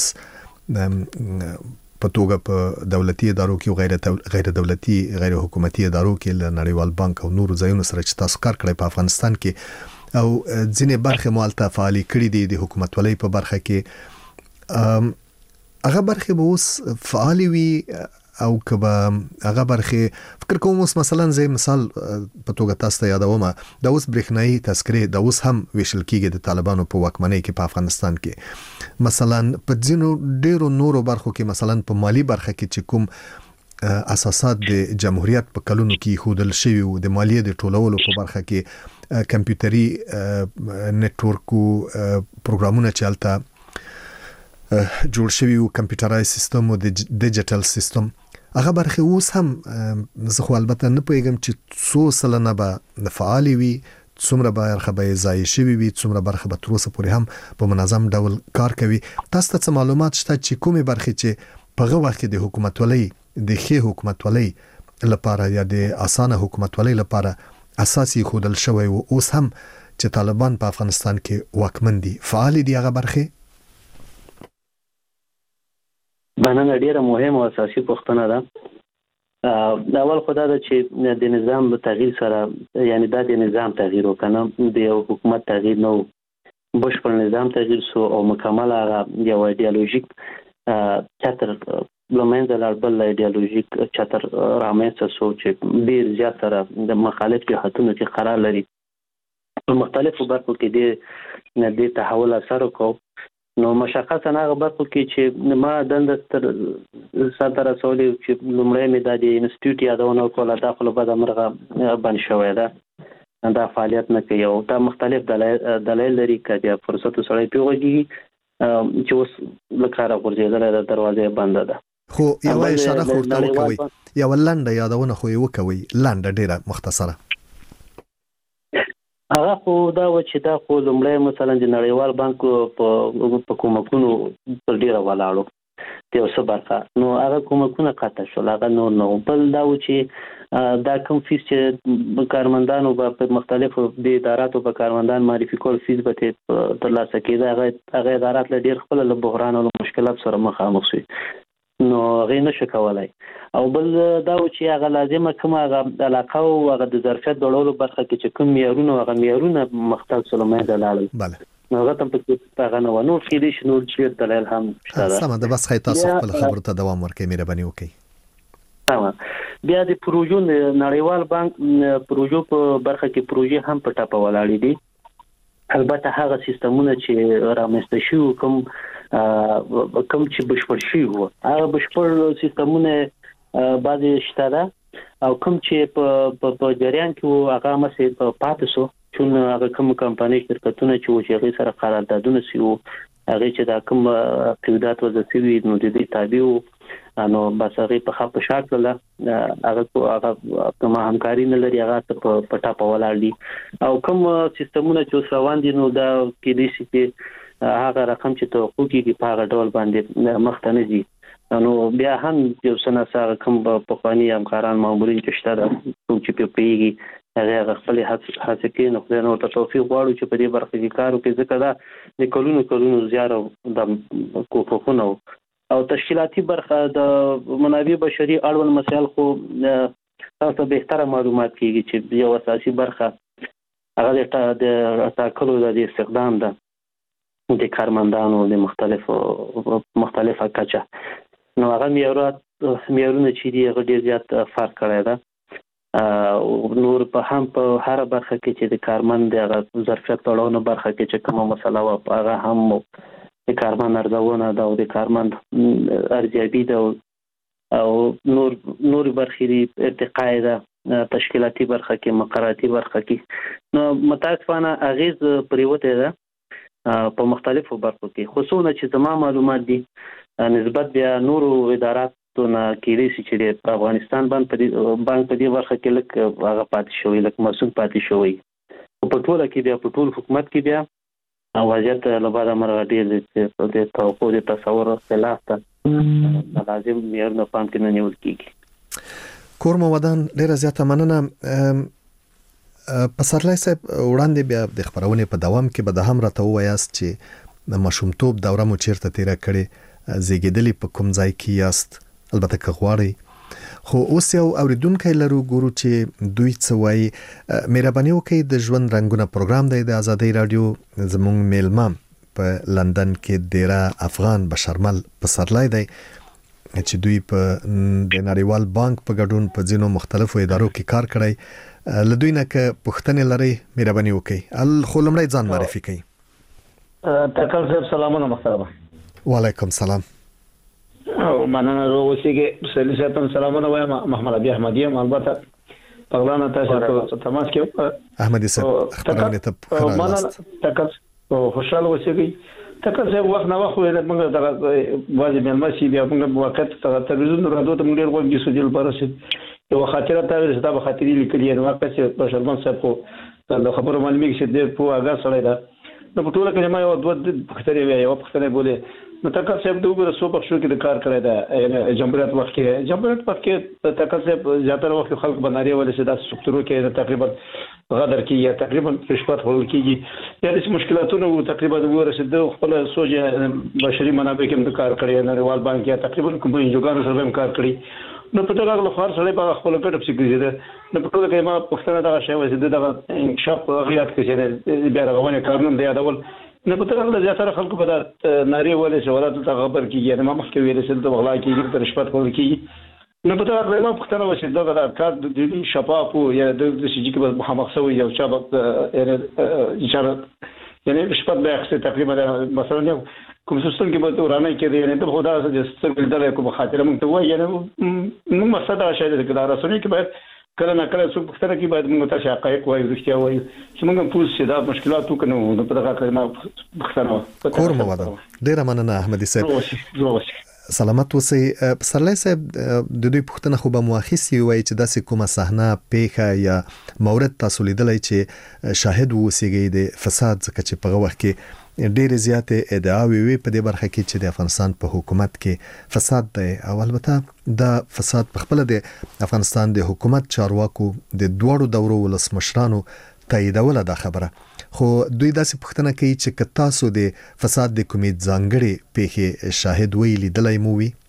په توګه په دولتي ادارو کې غیر غیر دولتي غیر حکومتي ادارو کې له نړیوال بانک او نورو ځایونو سره چې تاسو کار کړی په افغانستان کې او ځینې برخې مالته فعالي کړې دي د حکومت ولې په برخه کې هغه برخې به اوس فعالي وي او کبا هغه برخه فکر کوم اوس مثلا زي مثال په توګه تاسو ته یادوم دا اوس برېښنايي تذکرې دا اوس هم ویشل کیږي د طالبانو په واکمنۍ کې په افغانستان کې مثلا په ځینو ډیرو نورو برخو کې مثلا په مالی برخه کې چې کوم اساسات د جمهوریت په کلونو کې خودل شوی او د مالیې د ټولولو په برخه کې کمپیوټري نتورک او پروګرامونه چلته جوړ شوی او کمپیوټرایز سیستم او د ډیجیټل سیستم هغه برخه اوس هم زه خو البته نه پوهیږم چې څو سلنه به فعال وي څومره به برخه به ځای شوی وي څومره برخه به تر اوسه پورې هم په منظم ډول کار کوي تاسو ته معلومات شته چې کومه برخه چې په هغه وخت د حکومت ولې د ښه حکومت ولې لپاره یا د اسانه حکومت ولې لپاره اساسي خودل شوی او اوس هم چې طالبان په افغانستان کې واکمن دي فعال دي هغه برخه باندې ډیره مهمه او اساسي پوښتنه ده اول خدای دا چې د نظام تغییر سره یعنی دا د نظام تغییر وکنه د یو حکومت تغییر نو بشپړ نظام تغییر سو او مکمل هغه یو ایدئولوژیک چتر لمنځه لاړ بل ایدئولوژیک چتر رامنځته سو چې ډیر زیات سره د مخالف جهاتونو کې قرار لري په مختلفو برخو کې د دې تحول اثر وکړ نو مشخصا هغه برخو کې چې ما دنده تر سره رسولي چې لومړی مې د انسټیټیوټ یادونه وکړه داخله بعد امرغه بن شوی ده دا فعالیت نه کوي او دا مختلف دلایل لري چې فرصت سره پیوږي چې اوس لکه غورځېدل د دروازې بنده ده خو یو اشاره خورته وکوي یو لنډه یادونه خو یې وکوي لنډه ډیره مختصره هغه خو دا و چې دا خو لومړی مثلا د نړیوال بانک په کومکونو پر ډیره ولاړو ته اوس برخه نو هغه کومکونه قطع شول هغه نو نو بل دا و چې دا کوم فیس چې کارمندانو په مختلفو د اداراتو په کارمندان معرفي کول فیس به ترلاسه کېده هغه هغه ادارات له ډیر خپل له بحران او مشکلات سره مخامخ شي نو هغه نشي کولای او بل دا و چې هغه لازمه کوم هغه علاقه او هغه د ظرفیت ډولو برخه کې چې کوم معیارونه هغه معیارونه مختلف سلمه دلالل بله نو هغه تم په هغه نو نو کې دي شنو چې دلایل هم شته سم ده بس خی تاسو خپل خبرو ته دوام ورکړئ مهرباني وکړئ بیا د پروژو نړیوال بانک پروژو په برخه کې پروژې هم په ټاپه ولاړې دي البته هغه سیستمونه چې رامنځته شوي کوم کوم چې بشپړ شوي وو هغه بشپړ سیستمونه بعضې شته ده او کوم چې په په جریان کې هغه مسې په پاتې شو چون هغه کوم کمپنۍ شرکتونه چې و چې هغې سره قراردادونه شوي وو هغې چې دا کوم قیودات وضع شوي نو د دې تابع وو نو بس هغه په خپل شاک له هغه هغه کوم همکاري نه لري هغه په پټا په ولاړ دي او کوم سیستمونه چې روان دي نو دا کې دي چې هغه رقم چې توقع کیږي په هغه ډول باندې مخته نه دي نو بیا هم یو سنه سره کوم په قانوني همکاران مامورین چې شته دا چې په پیږي هغه خپل هڅه کوي نو خدای نو ته توفیق غواړو چې په دې برخه کې کار وکړي ځکه دا د کلونو کلونو زیار د کوپخونو او تشکیلاتی برخه د منابع بشري اړوند مسایل خو تاسو به تر معلومات کیږي چې یو اساسي برخه هغه د تاکلو د استخدام ده د کارمندانو د مختلفو مختلفه کچه نو هغه معیارات معیارونه چې دی هغه ډیر زیات فرق کړی ده نور په هم په هر برخه کې چې د کارمند د ظرفیت تړاو برخه کې چې کومه مسله و هغه هم د کارمند ارزونه دا او د کارمند ارزیابي دا او نور نور برخې دی ارتقاء ده تشکیلاتی برخه کې مقرراتی برخه کې نو متاسفانه اغیز پریوته ده په مختلفو برخو کې خصوصا چې زما معلومات دي نسبت بیا نورو اداراتو نه کېږي چې په افغانستان باندې بانک په دې برخه کې لکه هغه پاتې شوی لکه مسوم پاتې شوی په ټوله کې بیا په ټول حکومت کې بیا وضعیت له بعد مرغه ډیر د توقع د تصور خلاف ته لازم معیارونه پام کې نه نیول کیږي کور مودان ډیره زیاته مننه پسرلی صاحب وړاندې بیا د خبرونې په دوام کې به د هم راته ووایاست چې د ماشومتوب دوره مو چیرته تیره کړې زیږېدلې په کوم ځای کې یاست البته که غواړئ خو اوس یو اوریدونکی لرو ګورو چې دوی څه وایي مهرباني وکړئ د ژوند رنګونه پروګرام دی د ازادۍ راډیو زموږ میلمه په لندن کې دیره افغان بشرمل پسرلی دی چې دوی په د نړیوال بانک په ګډون په ځینو مختلفو ادارو کې کار کړی له دوی نه که پوښتنې لرئ مهرباني وکړئ خو لومړی ځان معرفي کړئ ټاکل صاحب سلامونه محترم وعلیکم سلام او مننه روسیږي سلی صاحب سلامونه وایم محمد ابي احمدي البته پغلانه تاسو تماس کې احمدي صاحب خبرونه ته مننه ټاکل او خوشاله اوسئ ټاکل صاحب وخت نه وخت موږ د واځي ملما سي بیا موږ وخت ته تلویزیون راډیو ته موږ ډیر وګورئ چې سجل برسه یو خاطره تا ویل چې دا به خاطري لیکلي نو واقع چې بشرمن صاحب کو د خبرو معلومي چې د په اگه سره ده نو په ټوله کې ما یو دوه پختري وی یو پختري بوله نو تاکل صاحب دغه سو په شو کې د کار کړی دا جمهوریت وخت کې جمهوریت وخت کې تاکل صاحب زیاتره وخت خلک بناري ولې چې د سکتورو کې تقریبا غدر کې یا تقریبا رشوت ورکول کېږي یا د مشکلاتونو تقریبا د ورسېد خپل سوچ بشري منابع کې کار کړی نړیوال بانک یا تقریبا کوم انجوګانو سره هم کار کړی نو په ټول هغه خور سره په خپل کټ په سګریزه نو په ټول کې ما پښتنه دا شی وځي دغه انکشاف غیات کې چې بیا راغونه کارونه دی یادول نو په ټول هغه زیاتره خلکو په ناری ولې سوالات ته خبر کیږي نو ما مخکې ویل چې د بغلا کې د رشوت کول کیږي نو په ټول هغه ما پښتنه وځي دغه کار د شفاف او یا د سجی کې محمد سوي یو چا یعنی اشاره یعنی رشوت به اخته تقریبا مثلا کوم سیستم کې به ورانه کې یعنی ته خدا سره ستر دل کوم خاطر مونږ ته وایي یعنی نو مقصد دا شاید کې دا رسونی کې باید کله نه کله څو پختره کې باید موږ ته حقایق وایي رښتیا وایي چې موږ پوه شو دا مشکلات وکړو نو په دغه کې ما پختره کور مو ودا ډیر مننه احمدي صاحب سلامت اوسئ. پسرلی صاحب د دوی پوښتنه خو به مو اخیستې وای چې داسې کومه صحنه پیښه یا مورد تاسو لیدلی چې شاهد اوسئ د فساد څخه چې په وخت کې ډېرې زیاتې ادعاوې وي په دې برخه کې چې د افغانستان په حکومت کې فساد دی او البته دا فساد په خپل د افغانستان د حکومت چارواکو د دوړو دورو ولسمشرانو تاییدوله دا خبره خو دوی داسې پوښتنه کوي چې که تاسو د فساد د کومې ځانګړې پیښې شاهد وی لیدلی مو وي.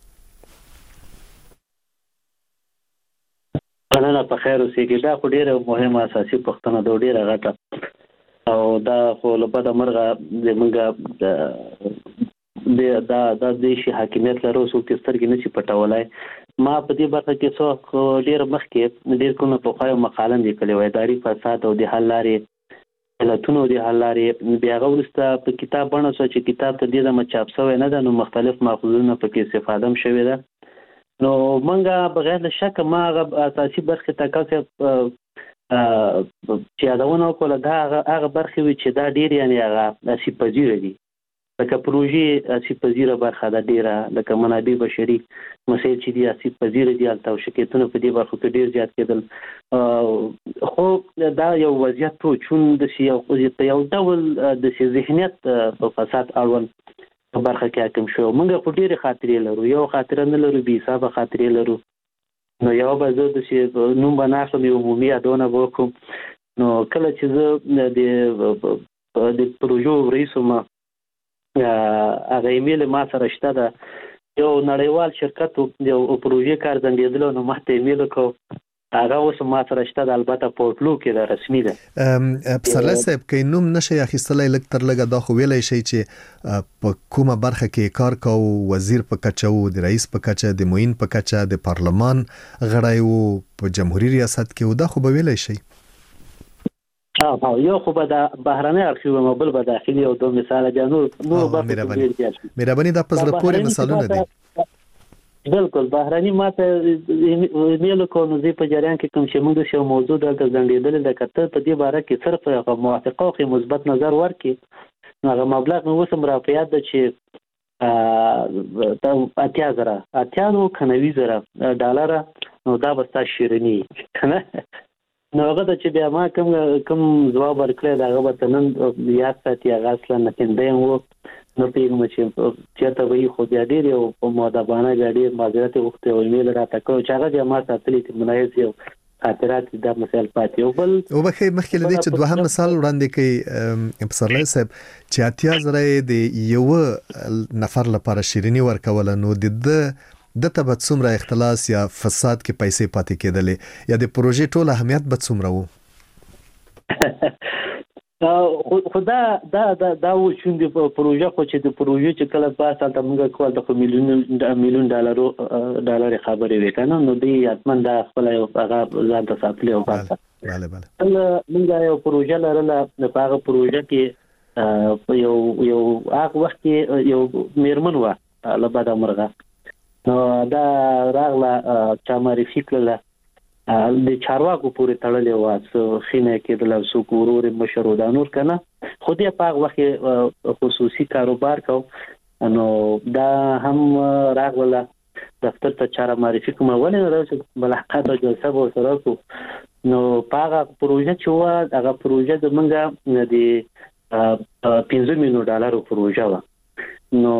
مننه په خیر اوسئ. دا خو ډېره مهمه اساسي پوښتنه ده ډېره غټه او دا خو له بده مرغه زمونږ د دا د دیشي حاکمیت لرو څوک سترګې نشي پټولای. ما په دې برخه کې څو ډېر مخکې ډېر کومه په خایو مقاله لیکلې وای اداري فساد او د حل لارې علتونو د حل لارې بیا وروسته په کتاب باندې څه چې کتاب ته د مچاپ شوی نه ده نو مختلف ماخذونه پکې استفاده هم شوی ده. نو منګه بغیر له شک ما اساسي برخه تکاسه چې یادونه وکړه دا هغه برخې وي چې دا ډېر یعنی هغه اسی پذیره دي لکه پروژې اسی پذیره برخه ده ډېره لکه منابع بشري مسایل چې دي اسی پذیره دي هلته او شکایتونه په دې برخو کې ډېر زیات کېدل خو دا یو وضعیت تو چون داسې یو یو ډول داسې ذهنیت په فساد اړوند په برخه کې حاکم شو. موږ خو ډېرې خاطرې لرو یو خاطره نه لرو بې حسابه خاطرې لرو نو یو به زه داسې نوم به نه اخلم یو عمومي یادونه به وکړم. نو کله چې زه د د پروژو رئیس وم هغه ایمیل ما سره شته ده یو نړیوال شرکت یو پروژې کار ځنډېدلو نو ما ته ایمیل وکړو هغه اوس ما سره شته ده البته پورټلو کې ده رسمي ده. پسرلی صاحب که نوم نشئ اخیستلی لږ تر لږه دا خو ویلی شئ چې په کومه برخه کې کار کوو وزیر په کچه و د رئیس په کچه د معین په کچه د پارلمان غړی و په جمهوري ریاست کې و دا خو به ویلی شئ. یو خو به د بهرنی اړخ وم بل به داخلي او دو مثال بیا نور نور مهرباني دا په زړه پورې مثالونه دي. بالکل بهرني ماته ایمیل کو نو زی په جریان کې کوم چې موږ شو موضوع دلته ځنډېدل د کته په دې باره کې صرف یو موافقه او مثبت نظر ورکړي نو هغه مبلغ نو وسم را په یاد ده چې ته اتیا زره اتیا نو کنوي زره ډالر نو دا بستا شیرنی کنه نو هغه چې بیا ما کوم کوم ځواب ورکړی دا هغه به نن یاد ساتي هغه اصلا نه کېندم وو نو پیغام چې چاته وی خو بیا ډیر یو په مودبانه غاډي معذرت وخت او ایمیل راته کوم چې هغه ما ساتلی ته منایز یو خاطرات دا مثال پاتې او بل او بخې مخکې لدی چې دوهم مثال وړاندې کوي پسرلی صاحب چې اتیا زره د یو نفر لپاره شیرینی ورکول نو د د ته به څومره اختلاس یا فساد کې پیسې پاتې کېدلې یا د پروژې ټول اهمیت به څومره وو. خدا دا دا دا و چې د پروژې خو چې د پروژې چې کله پاس تل موږ کول د میلیون میلیون ډالر ډالر خبرې وکنه نو دی اتمن دا خپل یو هغه ځان ته ساتلی او پاسه bale bale موږ یو پروژه لرله د هغه پروژه کې یو یو هغه وخت کې یو میرمن و لبدا مرغه نو دا راغله چا معرفي کړله د چارواکو پورې تړلې وه څه خینه کېدله څوک ورور مشر دا نور کنه خو دې په هغه وخت خصوصي کاروبار کو نو دا هم راغله دفتر ته چاره معرفي کوم ولې راځي ملاقات او جلسه به سره کو نو په هغه پروژه چې و هغه پروژه د منګه د پنځه میلیون ډالر پروژه و نو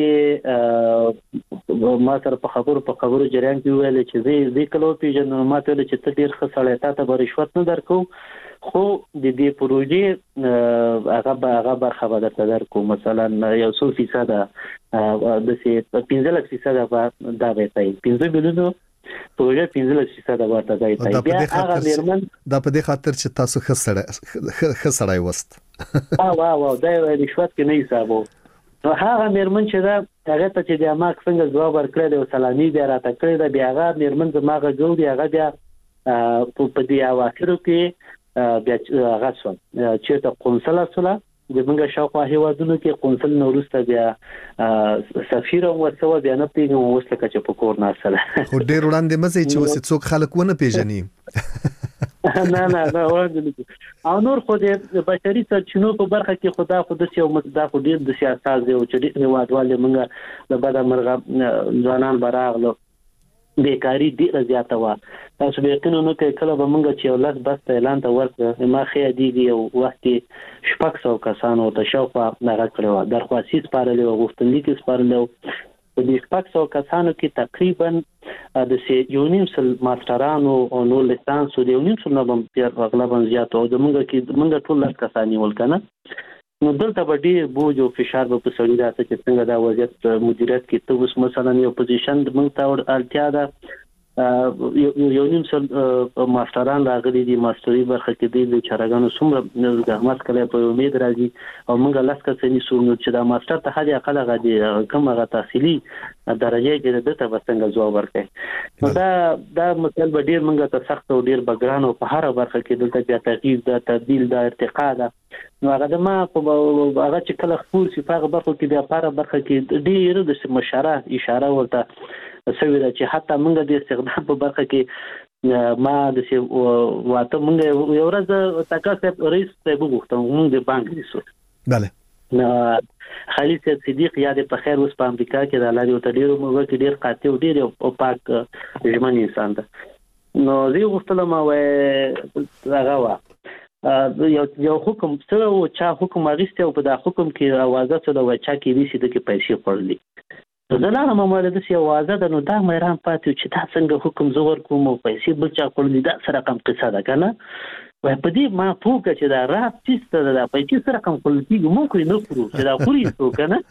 دې ما سره په خبرو په خبرو جریان کې ویل چې زه دې کلو پیژنم ما ته چې ته ډیر ښه سړی ته به رشوت نه درکو خو د دې پروژې هغه هغه برخه به درته درکو مثلا یو څو فیصد د سي پنځه لک فیصد دا به پای پنځه میلیون پروژه پنځلس فیصد ورته ځای ته بیا هغه میرمن دا په دې خاطر چې تاسو خسړ خسړای وست وا وا وا دا رشوت کې نه حسابو نو هغه میرمن چې دا هغه ته چې د ما څنګه جواب ورکړی او سلامي بیا راته کړی دا بیا هغه میرمن زماغه جوړ دی هغه بیا په دې اواخرو کې بیا هغه څو چې ته قونسل اصله د موږ شاوخوا هیوادونو کې قونسل نورسته بیا سفیر او ورسو بیا نه پیږم اوس لکه چې په کور نه اصله خو ډیر وړاندې مزه چې اوس څوک خلک ونه پیژني نه نه نه وړاندې او نور خو د بشري سرچینو په برخه کې خدا خود سي او متدا خو ډیر د سیاست دی او چې د هیوادوالو موږ د بده مرغه ځوانان براغلو بیکاری ډیره زیاته و تاسو به یقینا نو کې کله به موږ چې ولادت بس اعلان ته ورکړ ما خې دیږي او وخت شپږ سو کسانو ته شاوخوا نه راکړو درخواستي سپارلې او غوښتنلیک سپارلې په دې شپږ سو کسانو کې تقریبا د یو نیم سل ماسترانو او نو لیسانس او د یو نیم سل نه هم اغلبا زیات او د موږ کې موږ ټول لاس کسانی ولکنه نو دلته به ډیر بوج او فشار به په سړی راځي چې څنګه دا وضعیت مدیریت کې ته اوس مثلا یو پوزیشن موږ ته اړتیا ده یو نیم سل ماستران راغلي دي ماستری برخه کې دي د چارګانو څومره زحمت کړي په امید راځي او موږ لاس کسانی سومو چې دا ماستر ته هغه اقل غدي کومه تحصیلي درجه کې د ته څنګه جواب ورکړي نو دا دا مسل به ډیر موږ ته سخت او ډیر بګران او په هر برخه کې دلته بیا تغییر دا تبديل دا ارتقا ده نو هغه د ما په هغه چې کله خپل صفه برخه کې بیا په برخه کې ډیر د مشاره اشاره ورته سوي دا چې حتی موږ د استخدام په برخه کې ما د سی واته موږ یو ورځ تاسو رئیس ته وګورم موږ د بانک رئیس bale نو خالد صدیق یاد په خیر اوس په امریکا کې د لاري او تډیرو موږ کې ډیر قاطع ډیر او پاک ژمن انسان ده نو زه غوښتلم او هغه وا یو یو حکم سره او چا حکم اغسته او په دا حکم کې اوازه سره و چا کې وی سي د کې پیسې پړلې دا نه مماله د سی اوازه د نو دا مېران پاتې چې دا څنګه حکم زور کوم او پیسې بل چا پړلې دا سره کم قصه ده کنه وای په دې ما پوکه چې دا رات چې دا پیسې سره کم پړلې مو کوی نه پرو چې دا خوري څو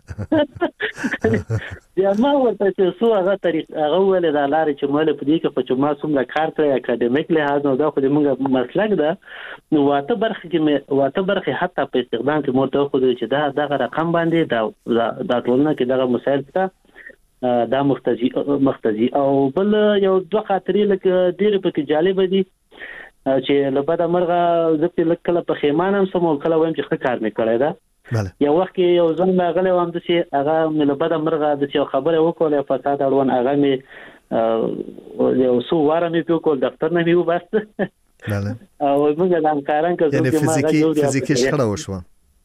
کنه بیا ما ورته چې سو هغه طریق هغه ول دا لارې چې مله په دې کې په چې ما څومره کار کوي اکیډمیک لحاظ نو دا خو موږ مسلک ده نو واته برخه کې واته برخه حتی په استخدام کې مرته خو چې دا دغه رقم باندې دا دا ټولنه کې دغه مسائل ته دا مختزي مختزي او بل یو دوه خاطرې لکه ډېر په جالب دي چې لبدا مرغه زپې لکه په خیمانم سم او کله وایم چې ښه کار نه کړی دا یو وخت یو ځن غلې وام د سي هغه لبدا مرغه د څه خبره وکړه فساد اړون هغه می یو سو واره می په کول دفتر نه میو بس bale او موږ د همکاران کې یعنی فزیکی فزیکی شخړه وشوه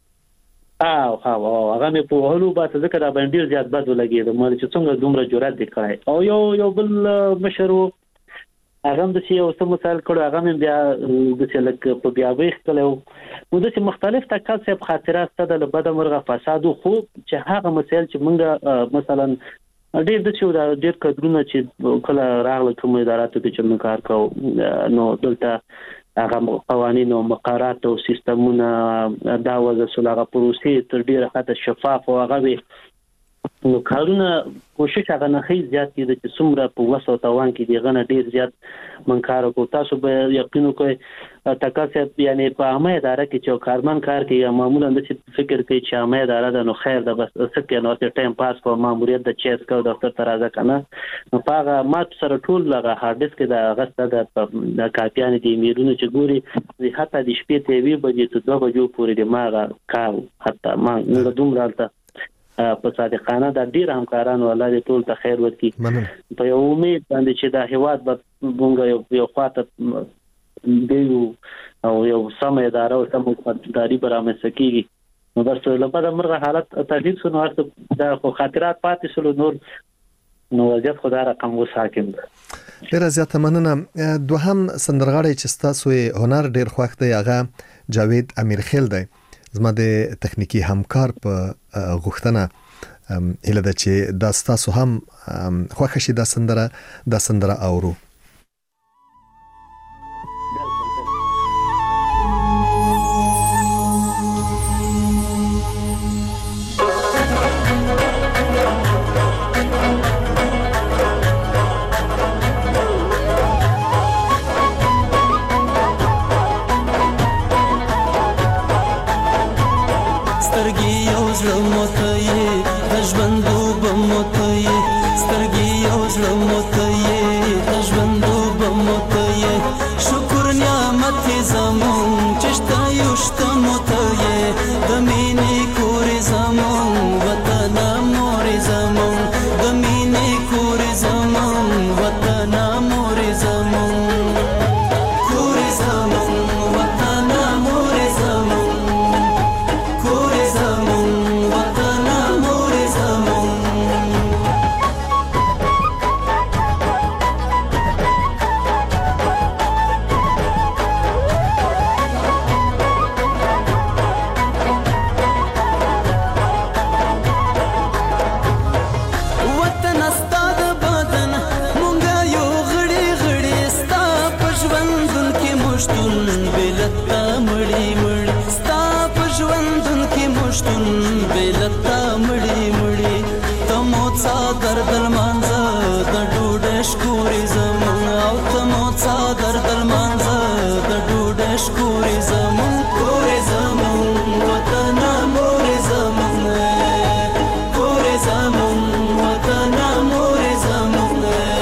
او ها هغه مې په هلو باسه ځکه دا باندې زیات بد ولګي د مال چې څنګه دومره جرأت وکړي او یو یو بل مشرو هغه د سی او سم مثال کړه هغه مې بیا د سلک په بیا وېخ کړو نو د مختلف تکاسب خاطرات ستل د بد مرغه فساد خو چې هغه مسایل چې موږ مثلا ډېر د څو د ډېر کډرونه چې کله راغله کوم اداراتو کې چې موږ کار کوو نو دلته هغه قوانين او مقررات او سیستمونه دا وځه سلاغه پروسې تر ډیره خاطر شفاف او هغه نو کارونه کوشش هغه نه هي زیات دي چې څومره په وسو توان کې دی غنه ډیر زیات منکار کو تاسو به یقین کوئ تکاسب یعنی په عامه اداره کې چې کارمن کار کوي معمولا د فکر کوي چې عامه اداره د نو خیر د بس سکه نو ته ټایم پاس کو ماموریت د چیس کو دفتر ته راځه کنه نو هغه مات سره ټول لغه هارد ډیسک د غسته د کاپیان دي میرونه چې ګوري حتی د شپې ته وی بجې ته دوه بجو پورې د ماغه کار حتی ما موږ دومره راځه په صادقانه د ډیر همکارانو الله دې ټول ته خیر ورکړي په یو امید باندې چې دا هیواد به مونږ یو یو خاطر دیو او یو سم اداره او سم حکومتداري برابر سکیږي نو بس لپاره مرغه حالت تغییر شنو ارته دا خو خاطرات پاتې شول نور نو وضعیت خدای رقم وساکم ډیر زیات مننه دوهم سندرغاړی چې تاسو هنر ډیر خوښ دی هغه جاوید امیرخیل دی زما د تخنیکی همکار په غوښتنه اله د چې دا تاسو هم خوښ شي دا سندره دا سندره اورو بموتي تجوندو بموتي شكر نعمتي زمون چشتا يشتا موتي دميني كوري زمون وطنا موري زمون دميني كوري زمون وطنا موري زمون كوري زمون وطنا موري زمون كوري زمون وطنا موري زمون وطن استاد بدن مونږه یو غړي غړي ستا په ژوندون کې مشتون بلتا مړی مړی ستا په ژوندون کې مشتون بلتا مړی مړی تمو څادر درمانځه د ډوډۍ شکوري زمون او تمو څادر درمانځه د ډوډۍ شکوري زمون کورې زمون وطن مورې زمون کورې زمون وطن مورې زمون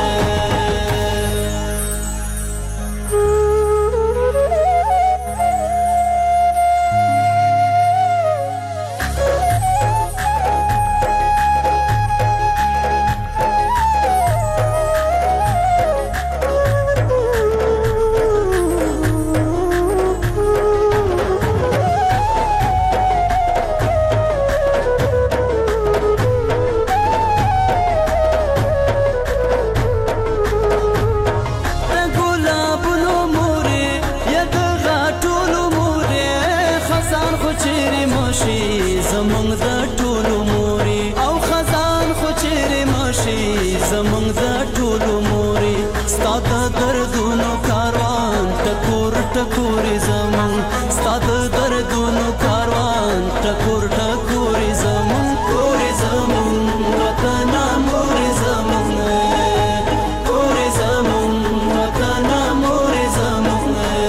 د ګلابونو مورې یا د غاټولو مورې خزان خو چیرې مشي زمونږ د ټولو مورې او خزان خو چیرې مشي زمونږ د ټولو مورې ستا د دردونو کاروان ټکور ټکورې زمونږ ستا د دردونو کاروان ټکور ټکورې زمونږ کورې زمونږ وطن مورې زمونږ کورې زمونږ وطن مورې زمونږ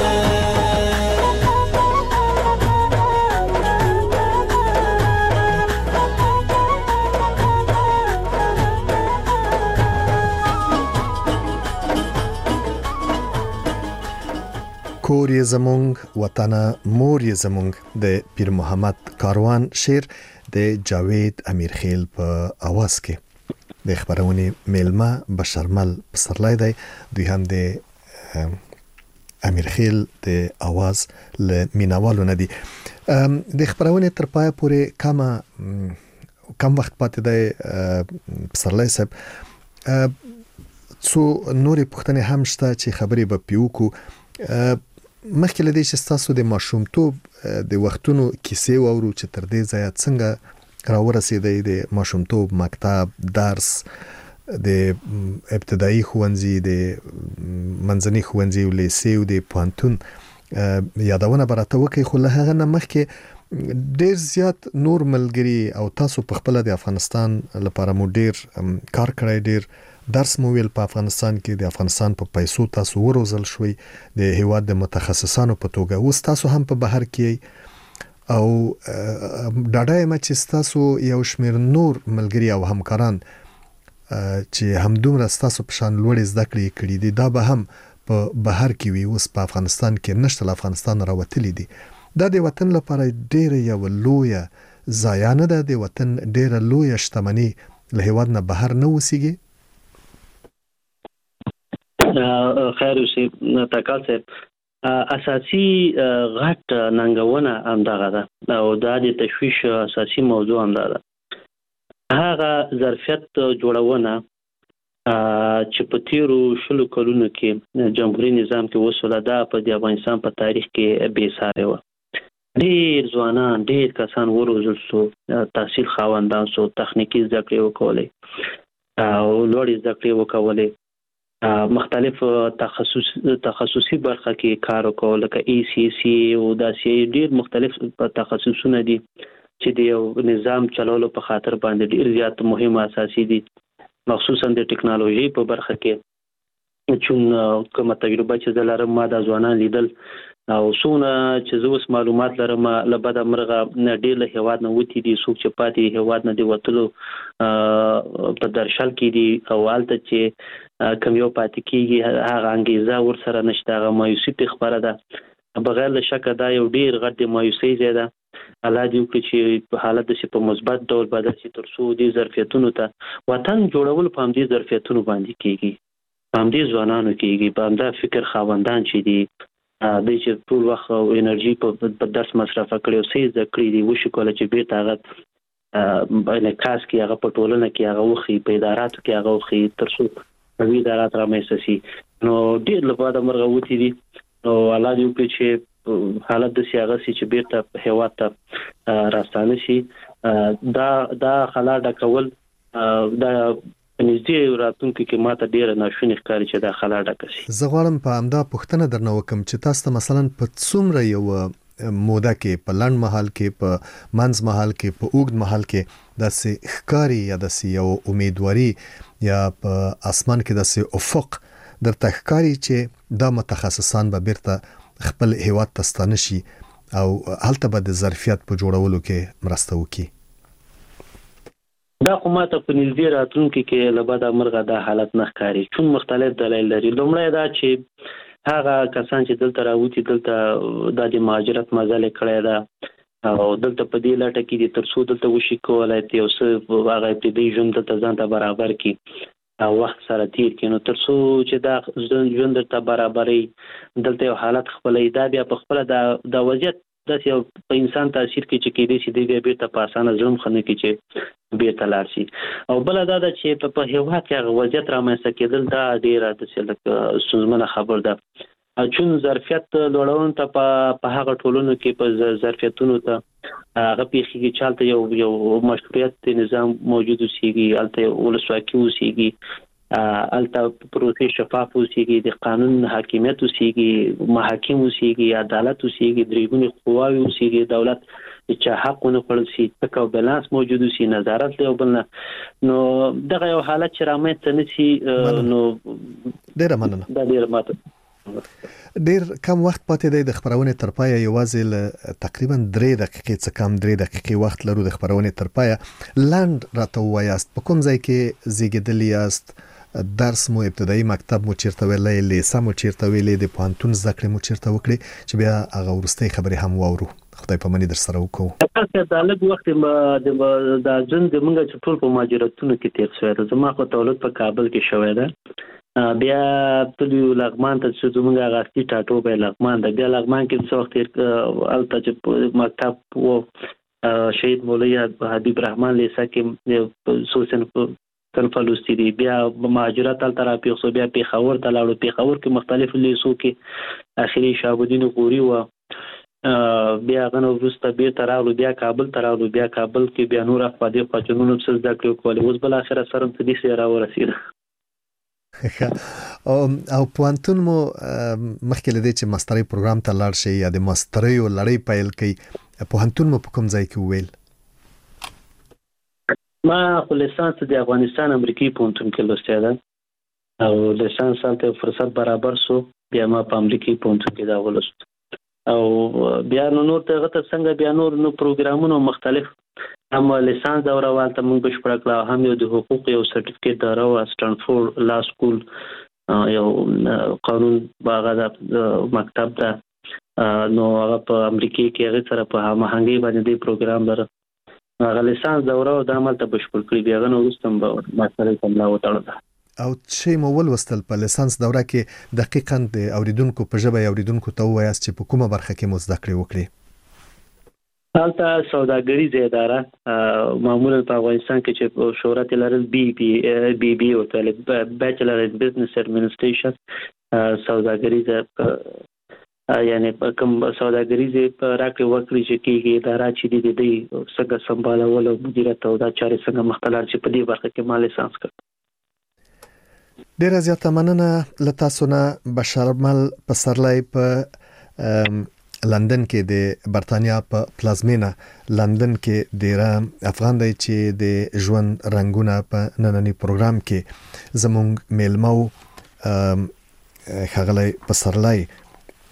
کور یې زمونږ وطن مور یې زمونږ د پیر محمد کاروان شعر د جاوید امیرخیل په اواز کې د خبرونې میلمه بشرمل پسرلی دی دوی هم د امیرخیل د اواز له مینوالو نه دي د خبرونې تر پای پورې کم کم وخت پاتې دی پسرلی صاحب څو نورې پوښتنې هم شته چې خبرې به پې وکړو مخکې له دې چې ستاسو د ماشومتوب د وختونو کیسې واورو چې تر دې ځایه څنګه راورسېدئ د ماشومتوب مکتب درس د ابتدایي ښوونځي د منځني ښوونځي او لیسې او د پوهنتون یادونه به راته وکړئ خو له هغه نه مخکې ډېر زیات نور ملګري او تاسو په خپله د افغانستان لپاره مو ډېر کار کړی ډېر درس مو ویل په افغانستان کې د افغانستان په پیسو تاسو وروزل شوي د هیواد د متخصصانو په توګه اوس تاسو هم په بهر کې او ډاډه یم چې تاسو یو شمېر نور ملګري او همکاران چې همدومره ستاسو په شان لوړې زده کړې کړي دي دا به هم په بهر کې وي اوس په افغانستان کې نشته له افغانستان راوتلي دي دا د وطن لپاره ډېره یو لویه ضایع نه ده د وطن ډېره لویه شتمني له هیواد نه بهر نه اوسیږي خیر اوسې تکال صاحب اساسي غټ ننګونه همدغه ده او دا د تشویش اساسي موضوع همدا ده هغه ظرفیت جوړونه چې په تیرو شلو کلونو کې جمهوریت نظام کې وسوله دا په د افغانستان په تاریخ کې بې ساري و ډېر ځوانان ډېر کسان وروزل شو تحصیل خاوندان شو تخنیکی زده کړې وکولې او لوړې زده کړې وکولې مختلف تخصص تخصصي برخه کې کار وکول لکه ای سی سی او داسې ډېر مختلف تخصصونه دي چې د یو نظام چلولو په خاطر باندې ډېر زیات مهم اساسي دي مخصوصا د ټکنالوژي په برخه کې چون کومه تجربه چې دلاره ما د ځوانان لیدل او څونه چې زه اوس معلومات لرم له بده مرغه ډېر له هیواد نه وتی دي څوک چې پاتې هیواد نه دی وتلو په درشل کې دي او هلته چې کوم یو پاتې کېږي هغه انګیزه ورسره نشته هغه مایوسي پې خپره ده بغیر له شکه دا یو ډېر غټ د مایوسۍ ځای ده الله دې وکړي چې حالت داسې په مثبت ډول بدل شي تر څو دې ظرفیتونو ته وطن جوړول په همدې ظرفیتونو باندې کېږي په همدې ځوانانو کېږي په همدا فکر خاوندان چې دي دوی چې ټول وخت انرژي په درس مصرفه کړي او څه زده کړي دي وشي کولی چې بېرته هغه انعکاس کړي هغه په ټولنه کې هغه وښيي په اداراتو کې هغه وښيي تر څو قوي ادارات رامنځته شي نو ډېر له بده مرغه وتي دي نو الله دې وکړي چې حالت داسې هغه شي چې بېرته هېواد ته راستانه شي دا دا خلا ډکول دا نږدې راتلونکي کې ماته ډېره ناشونې ښکاري چې دا خلا ډکه شي. زه غواړم په همدا پوښتنه درنه وکړم چې تاسو ته مثلا په څومره یو موده کې په لنډ مهال کې په منځ مهال کې په اوږد مهال کې داسې ښکاري یا داسې یو امیدواري یا په اسمان کې داسې افق درته ښکاري چې دا متخصصان به بیرته خپل هیواد ته ستانه شي او هلته به د ظرفیت په جوړولو کې مرسته وکړي. دا خو ماته په نږدې راتلونکي کې له بده مرغه دا حالت نه ښکاري چون مختلف دلایل لري. لومړی دا چې هغه کسان چې دلته راوتي دلته دا د مهاجرت مزل یې کړی ده او دلته په دې لټه کې دي تر څو دلته وشي کولی یو څه هغه ابتدایي ژوند دلته ځان ته برابر کړي او وخت سره تیر کړي نو تر څو چې دا ژوند درته برابروي دلته یو حالت خپلوي دا بیا په خپله دا وضعیت داسې یو په انسان تاثیر کوي چې کېدای شي دی بیا بېرته په اسانه زړه مخه نه کړي چې بېرته لاړ شي او بله دا ده چې په هېواد کې هغه وضعیت رامنځته کېدل دا ډېره داسې لکه ستونزمنه خبر ده چون ظرفیت لوړونو ته په هغه ټولنو کې په ظرفیتونو ته هغه پېښېږي چې هلته یو یو مشروعیت نظام موجود اوسېږي هلته یو ولسواکي اوسېږي هلته پروسې شفاف اوسېږي د قانون حاکمیت اوسېږي محاکم اوسېږي عدالت اوسېږي درېګونې قواوې اوسېږي دولت چې حق ونه خوړل شي ټک او بیلانس موجود اوسي نظارت له یو بل نه نو دغه یو حالت چې رامنځته نه شي نو ډېره مننه دا ډېره ماته ډېر کم وخت پاتې دی د خپرونې تر پایه یوازې له تقریبا درې دقیقې څه کم درې دقیقې وخت لرو د خپرونې تر پایه لنډ راته ووایاست په کوم ځای کې زیږېدلي یاست درس مو ابتدایي مکتب مو چیرته ویلی لیسه مو چیرته ویلی د پوهنتون زده کړې مو چیرته وکړې چې بیا هغه وروستۍ خبرې هم واورو خدای په مني در سره وکړو. دا لږ وخت دا ژوند زموږ چې ټول په مهاجرتونو کې تېر شوی ده زما خو تولد په کابل کې شوی ده بیا تلو لغمان ته چې زموږ هغه اصلي ټاټوبی لغمان ده بیا لغمان کې څه وخت تېر هلته چې مکتب و شهید مولوي حبیب رحمان لیسه کې څو صنف کنفلوستی دی بیا مهاجرت هلته راپېښ شو بیا پېښور ته لاړو پېښور کې مختلفو لیسو کې اخري شهابالدین غوري وه بیا هغه نه وروسته بېرته راغلو بیا کابل ته راغلو بیا کابل کې بیا نور اخوا دېخوا چې نور هم څه زده کړې وکولې اوس بالاخره سر هم څه دېسې راورسېده. او پوهنتون مو مخکې له دې چې ماسترۍ پروګرام ته لاړ شئ یا د ماستریو لړۍ پیل کړئ پوهنتون مو په کوم ځای کې وویل؟ ما خو لیسانس د افغانستان امریکایي پوهنتون کې لوستی ده او لیسانس هلته یو فرصت برابر سو بیا ما په امریکایي پوهنتون کې دا ولوست او بیا نو نور ته هغه ته څنګه بیا نور نو پروګرامونه مختلف هم لیسانس دوره وه هلته موږ بشپړه کړه هم یو د حقوق یو سرټیفیکیټ دوره وه سټنفورډ لا سکول یو قانون هغه د مکتب ده نو هغه په امریکایي کې هغې سره په هماهنګۍ باندې دی پروګرام لره هغه لیسانس دوره او دا هملته بشپړ کړي بیا هغه نه وروسته هم به ماسترۍ ته ملا وتړله. او چې مو ولوستل په لیسانس دوره کې دقیقاً د اوریدونکو په ژبه اوریدونکو ته ووایاست چې په کومه برخه کې مو زده کړې وکړې؟ هلته سوداګریزه اداره معمولا په افغانستان کې چې شهرت یې لرل بي بي بي بي ورته ویل بیچلر ان بزنس ایډمنسټریشن سوداګریزه یعنی کوم سوداګریزې په راکړې ورکړې چې کېږي اداره چې دي د دوی څنګه سمبالول او مدیریت او دا چارې څنګه مخته لاړ چې په دې برخه کې ما لیسانس کړ. ډېره زیاته مننه له تاسو نه. بشرمل پسرلی په لندن کې د برتانیا په پلازمینه لندن کې ډېره افغان دی چې د ژوند رنګونه په ننني پروګرام کې زموږ میلمه ښاغلی پسرلی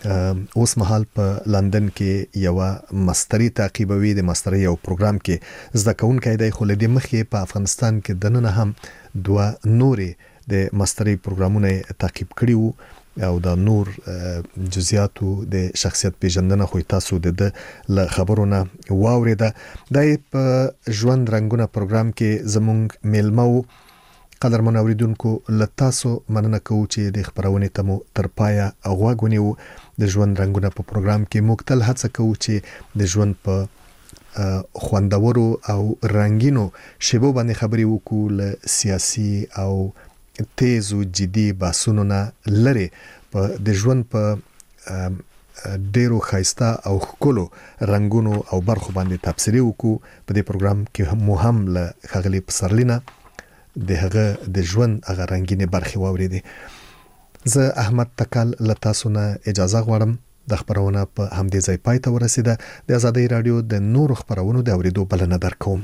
اوس مهال په لندن کې یو ماستری تعقیبوي د ماستری یو پروګرام کې زده کوونکي د خلدي مخې په افغانستان کې د نن هم دوه نورې د ماستری پروګرامونه تعقیب کړي او د نور جزئیاتو د شخصیت پیژندنه خو تاسو د خبرونه واوریده د په ژوند رنگونه پروګرام کې زمونږ میلمو قدر منوریدونکو لتاسو مننه کوو چې د خبرونه تمو تر پایا غواګونیو د ژوند رنگونه په پروګرام کې مختل هڅه کوو چې د ژوند په خوندورو او رنگینو شیبو باندې خبري وکړو له سیاسي او تیزو جدي باسونو نه لري په د ژوند په ډیرو خایسته او خکلو رنگونو او برخو باندې تفسیری وکړو په دې پروګرام کې مو هم له خغلی پسرلینا د هغه د ژوند هغه رنگینه برخه واوریدي زه احمد تکل لتاسو نه اجازه غواړم د خبرونه په همدې ځای پای ته ورسیده د آزادۍ رادیو د نور خبرونو د اوریدو بلنه درکوم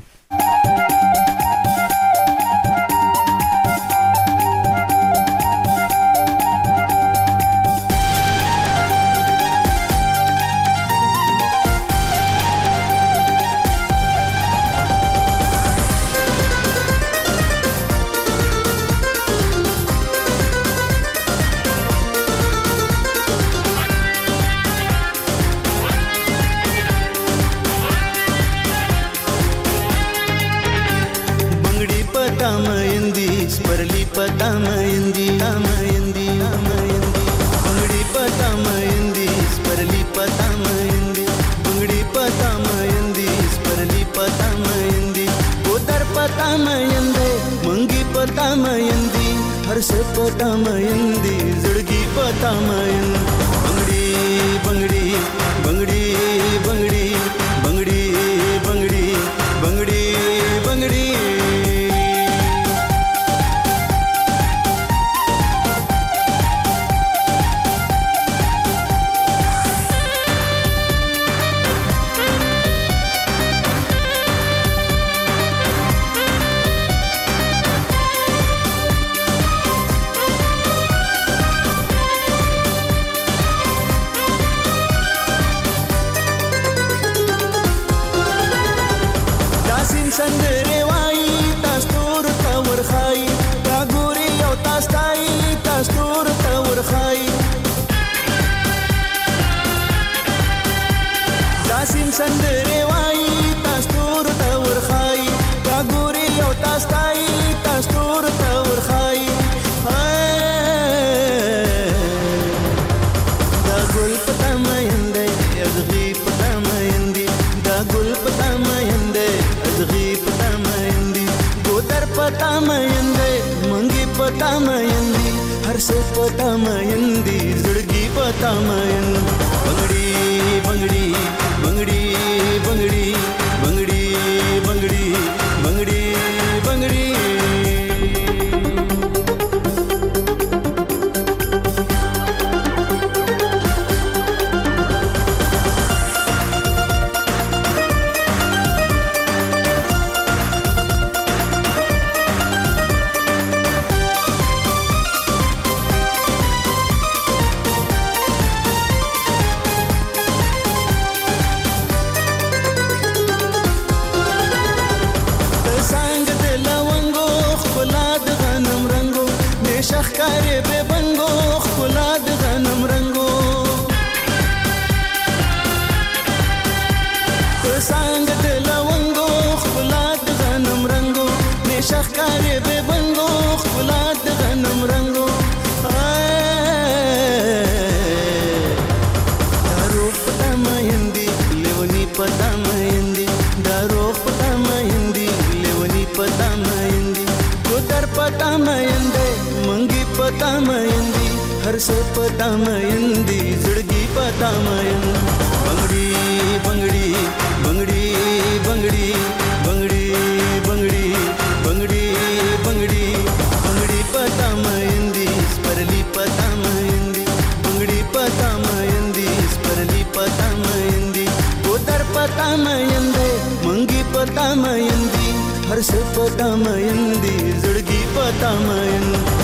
हर से पता मयंदी जुड़गी पता मयंदी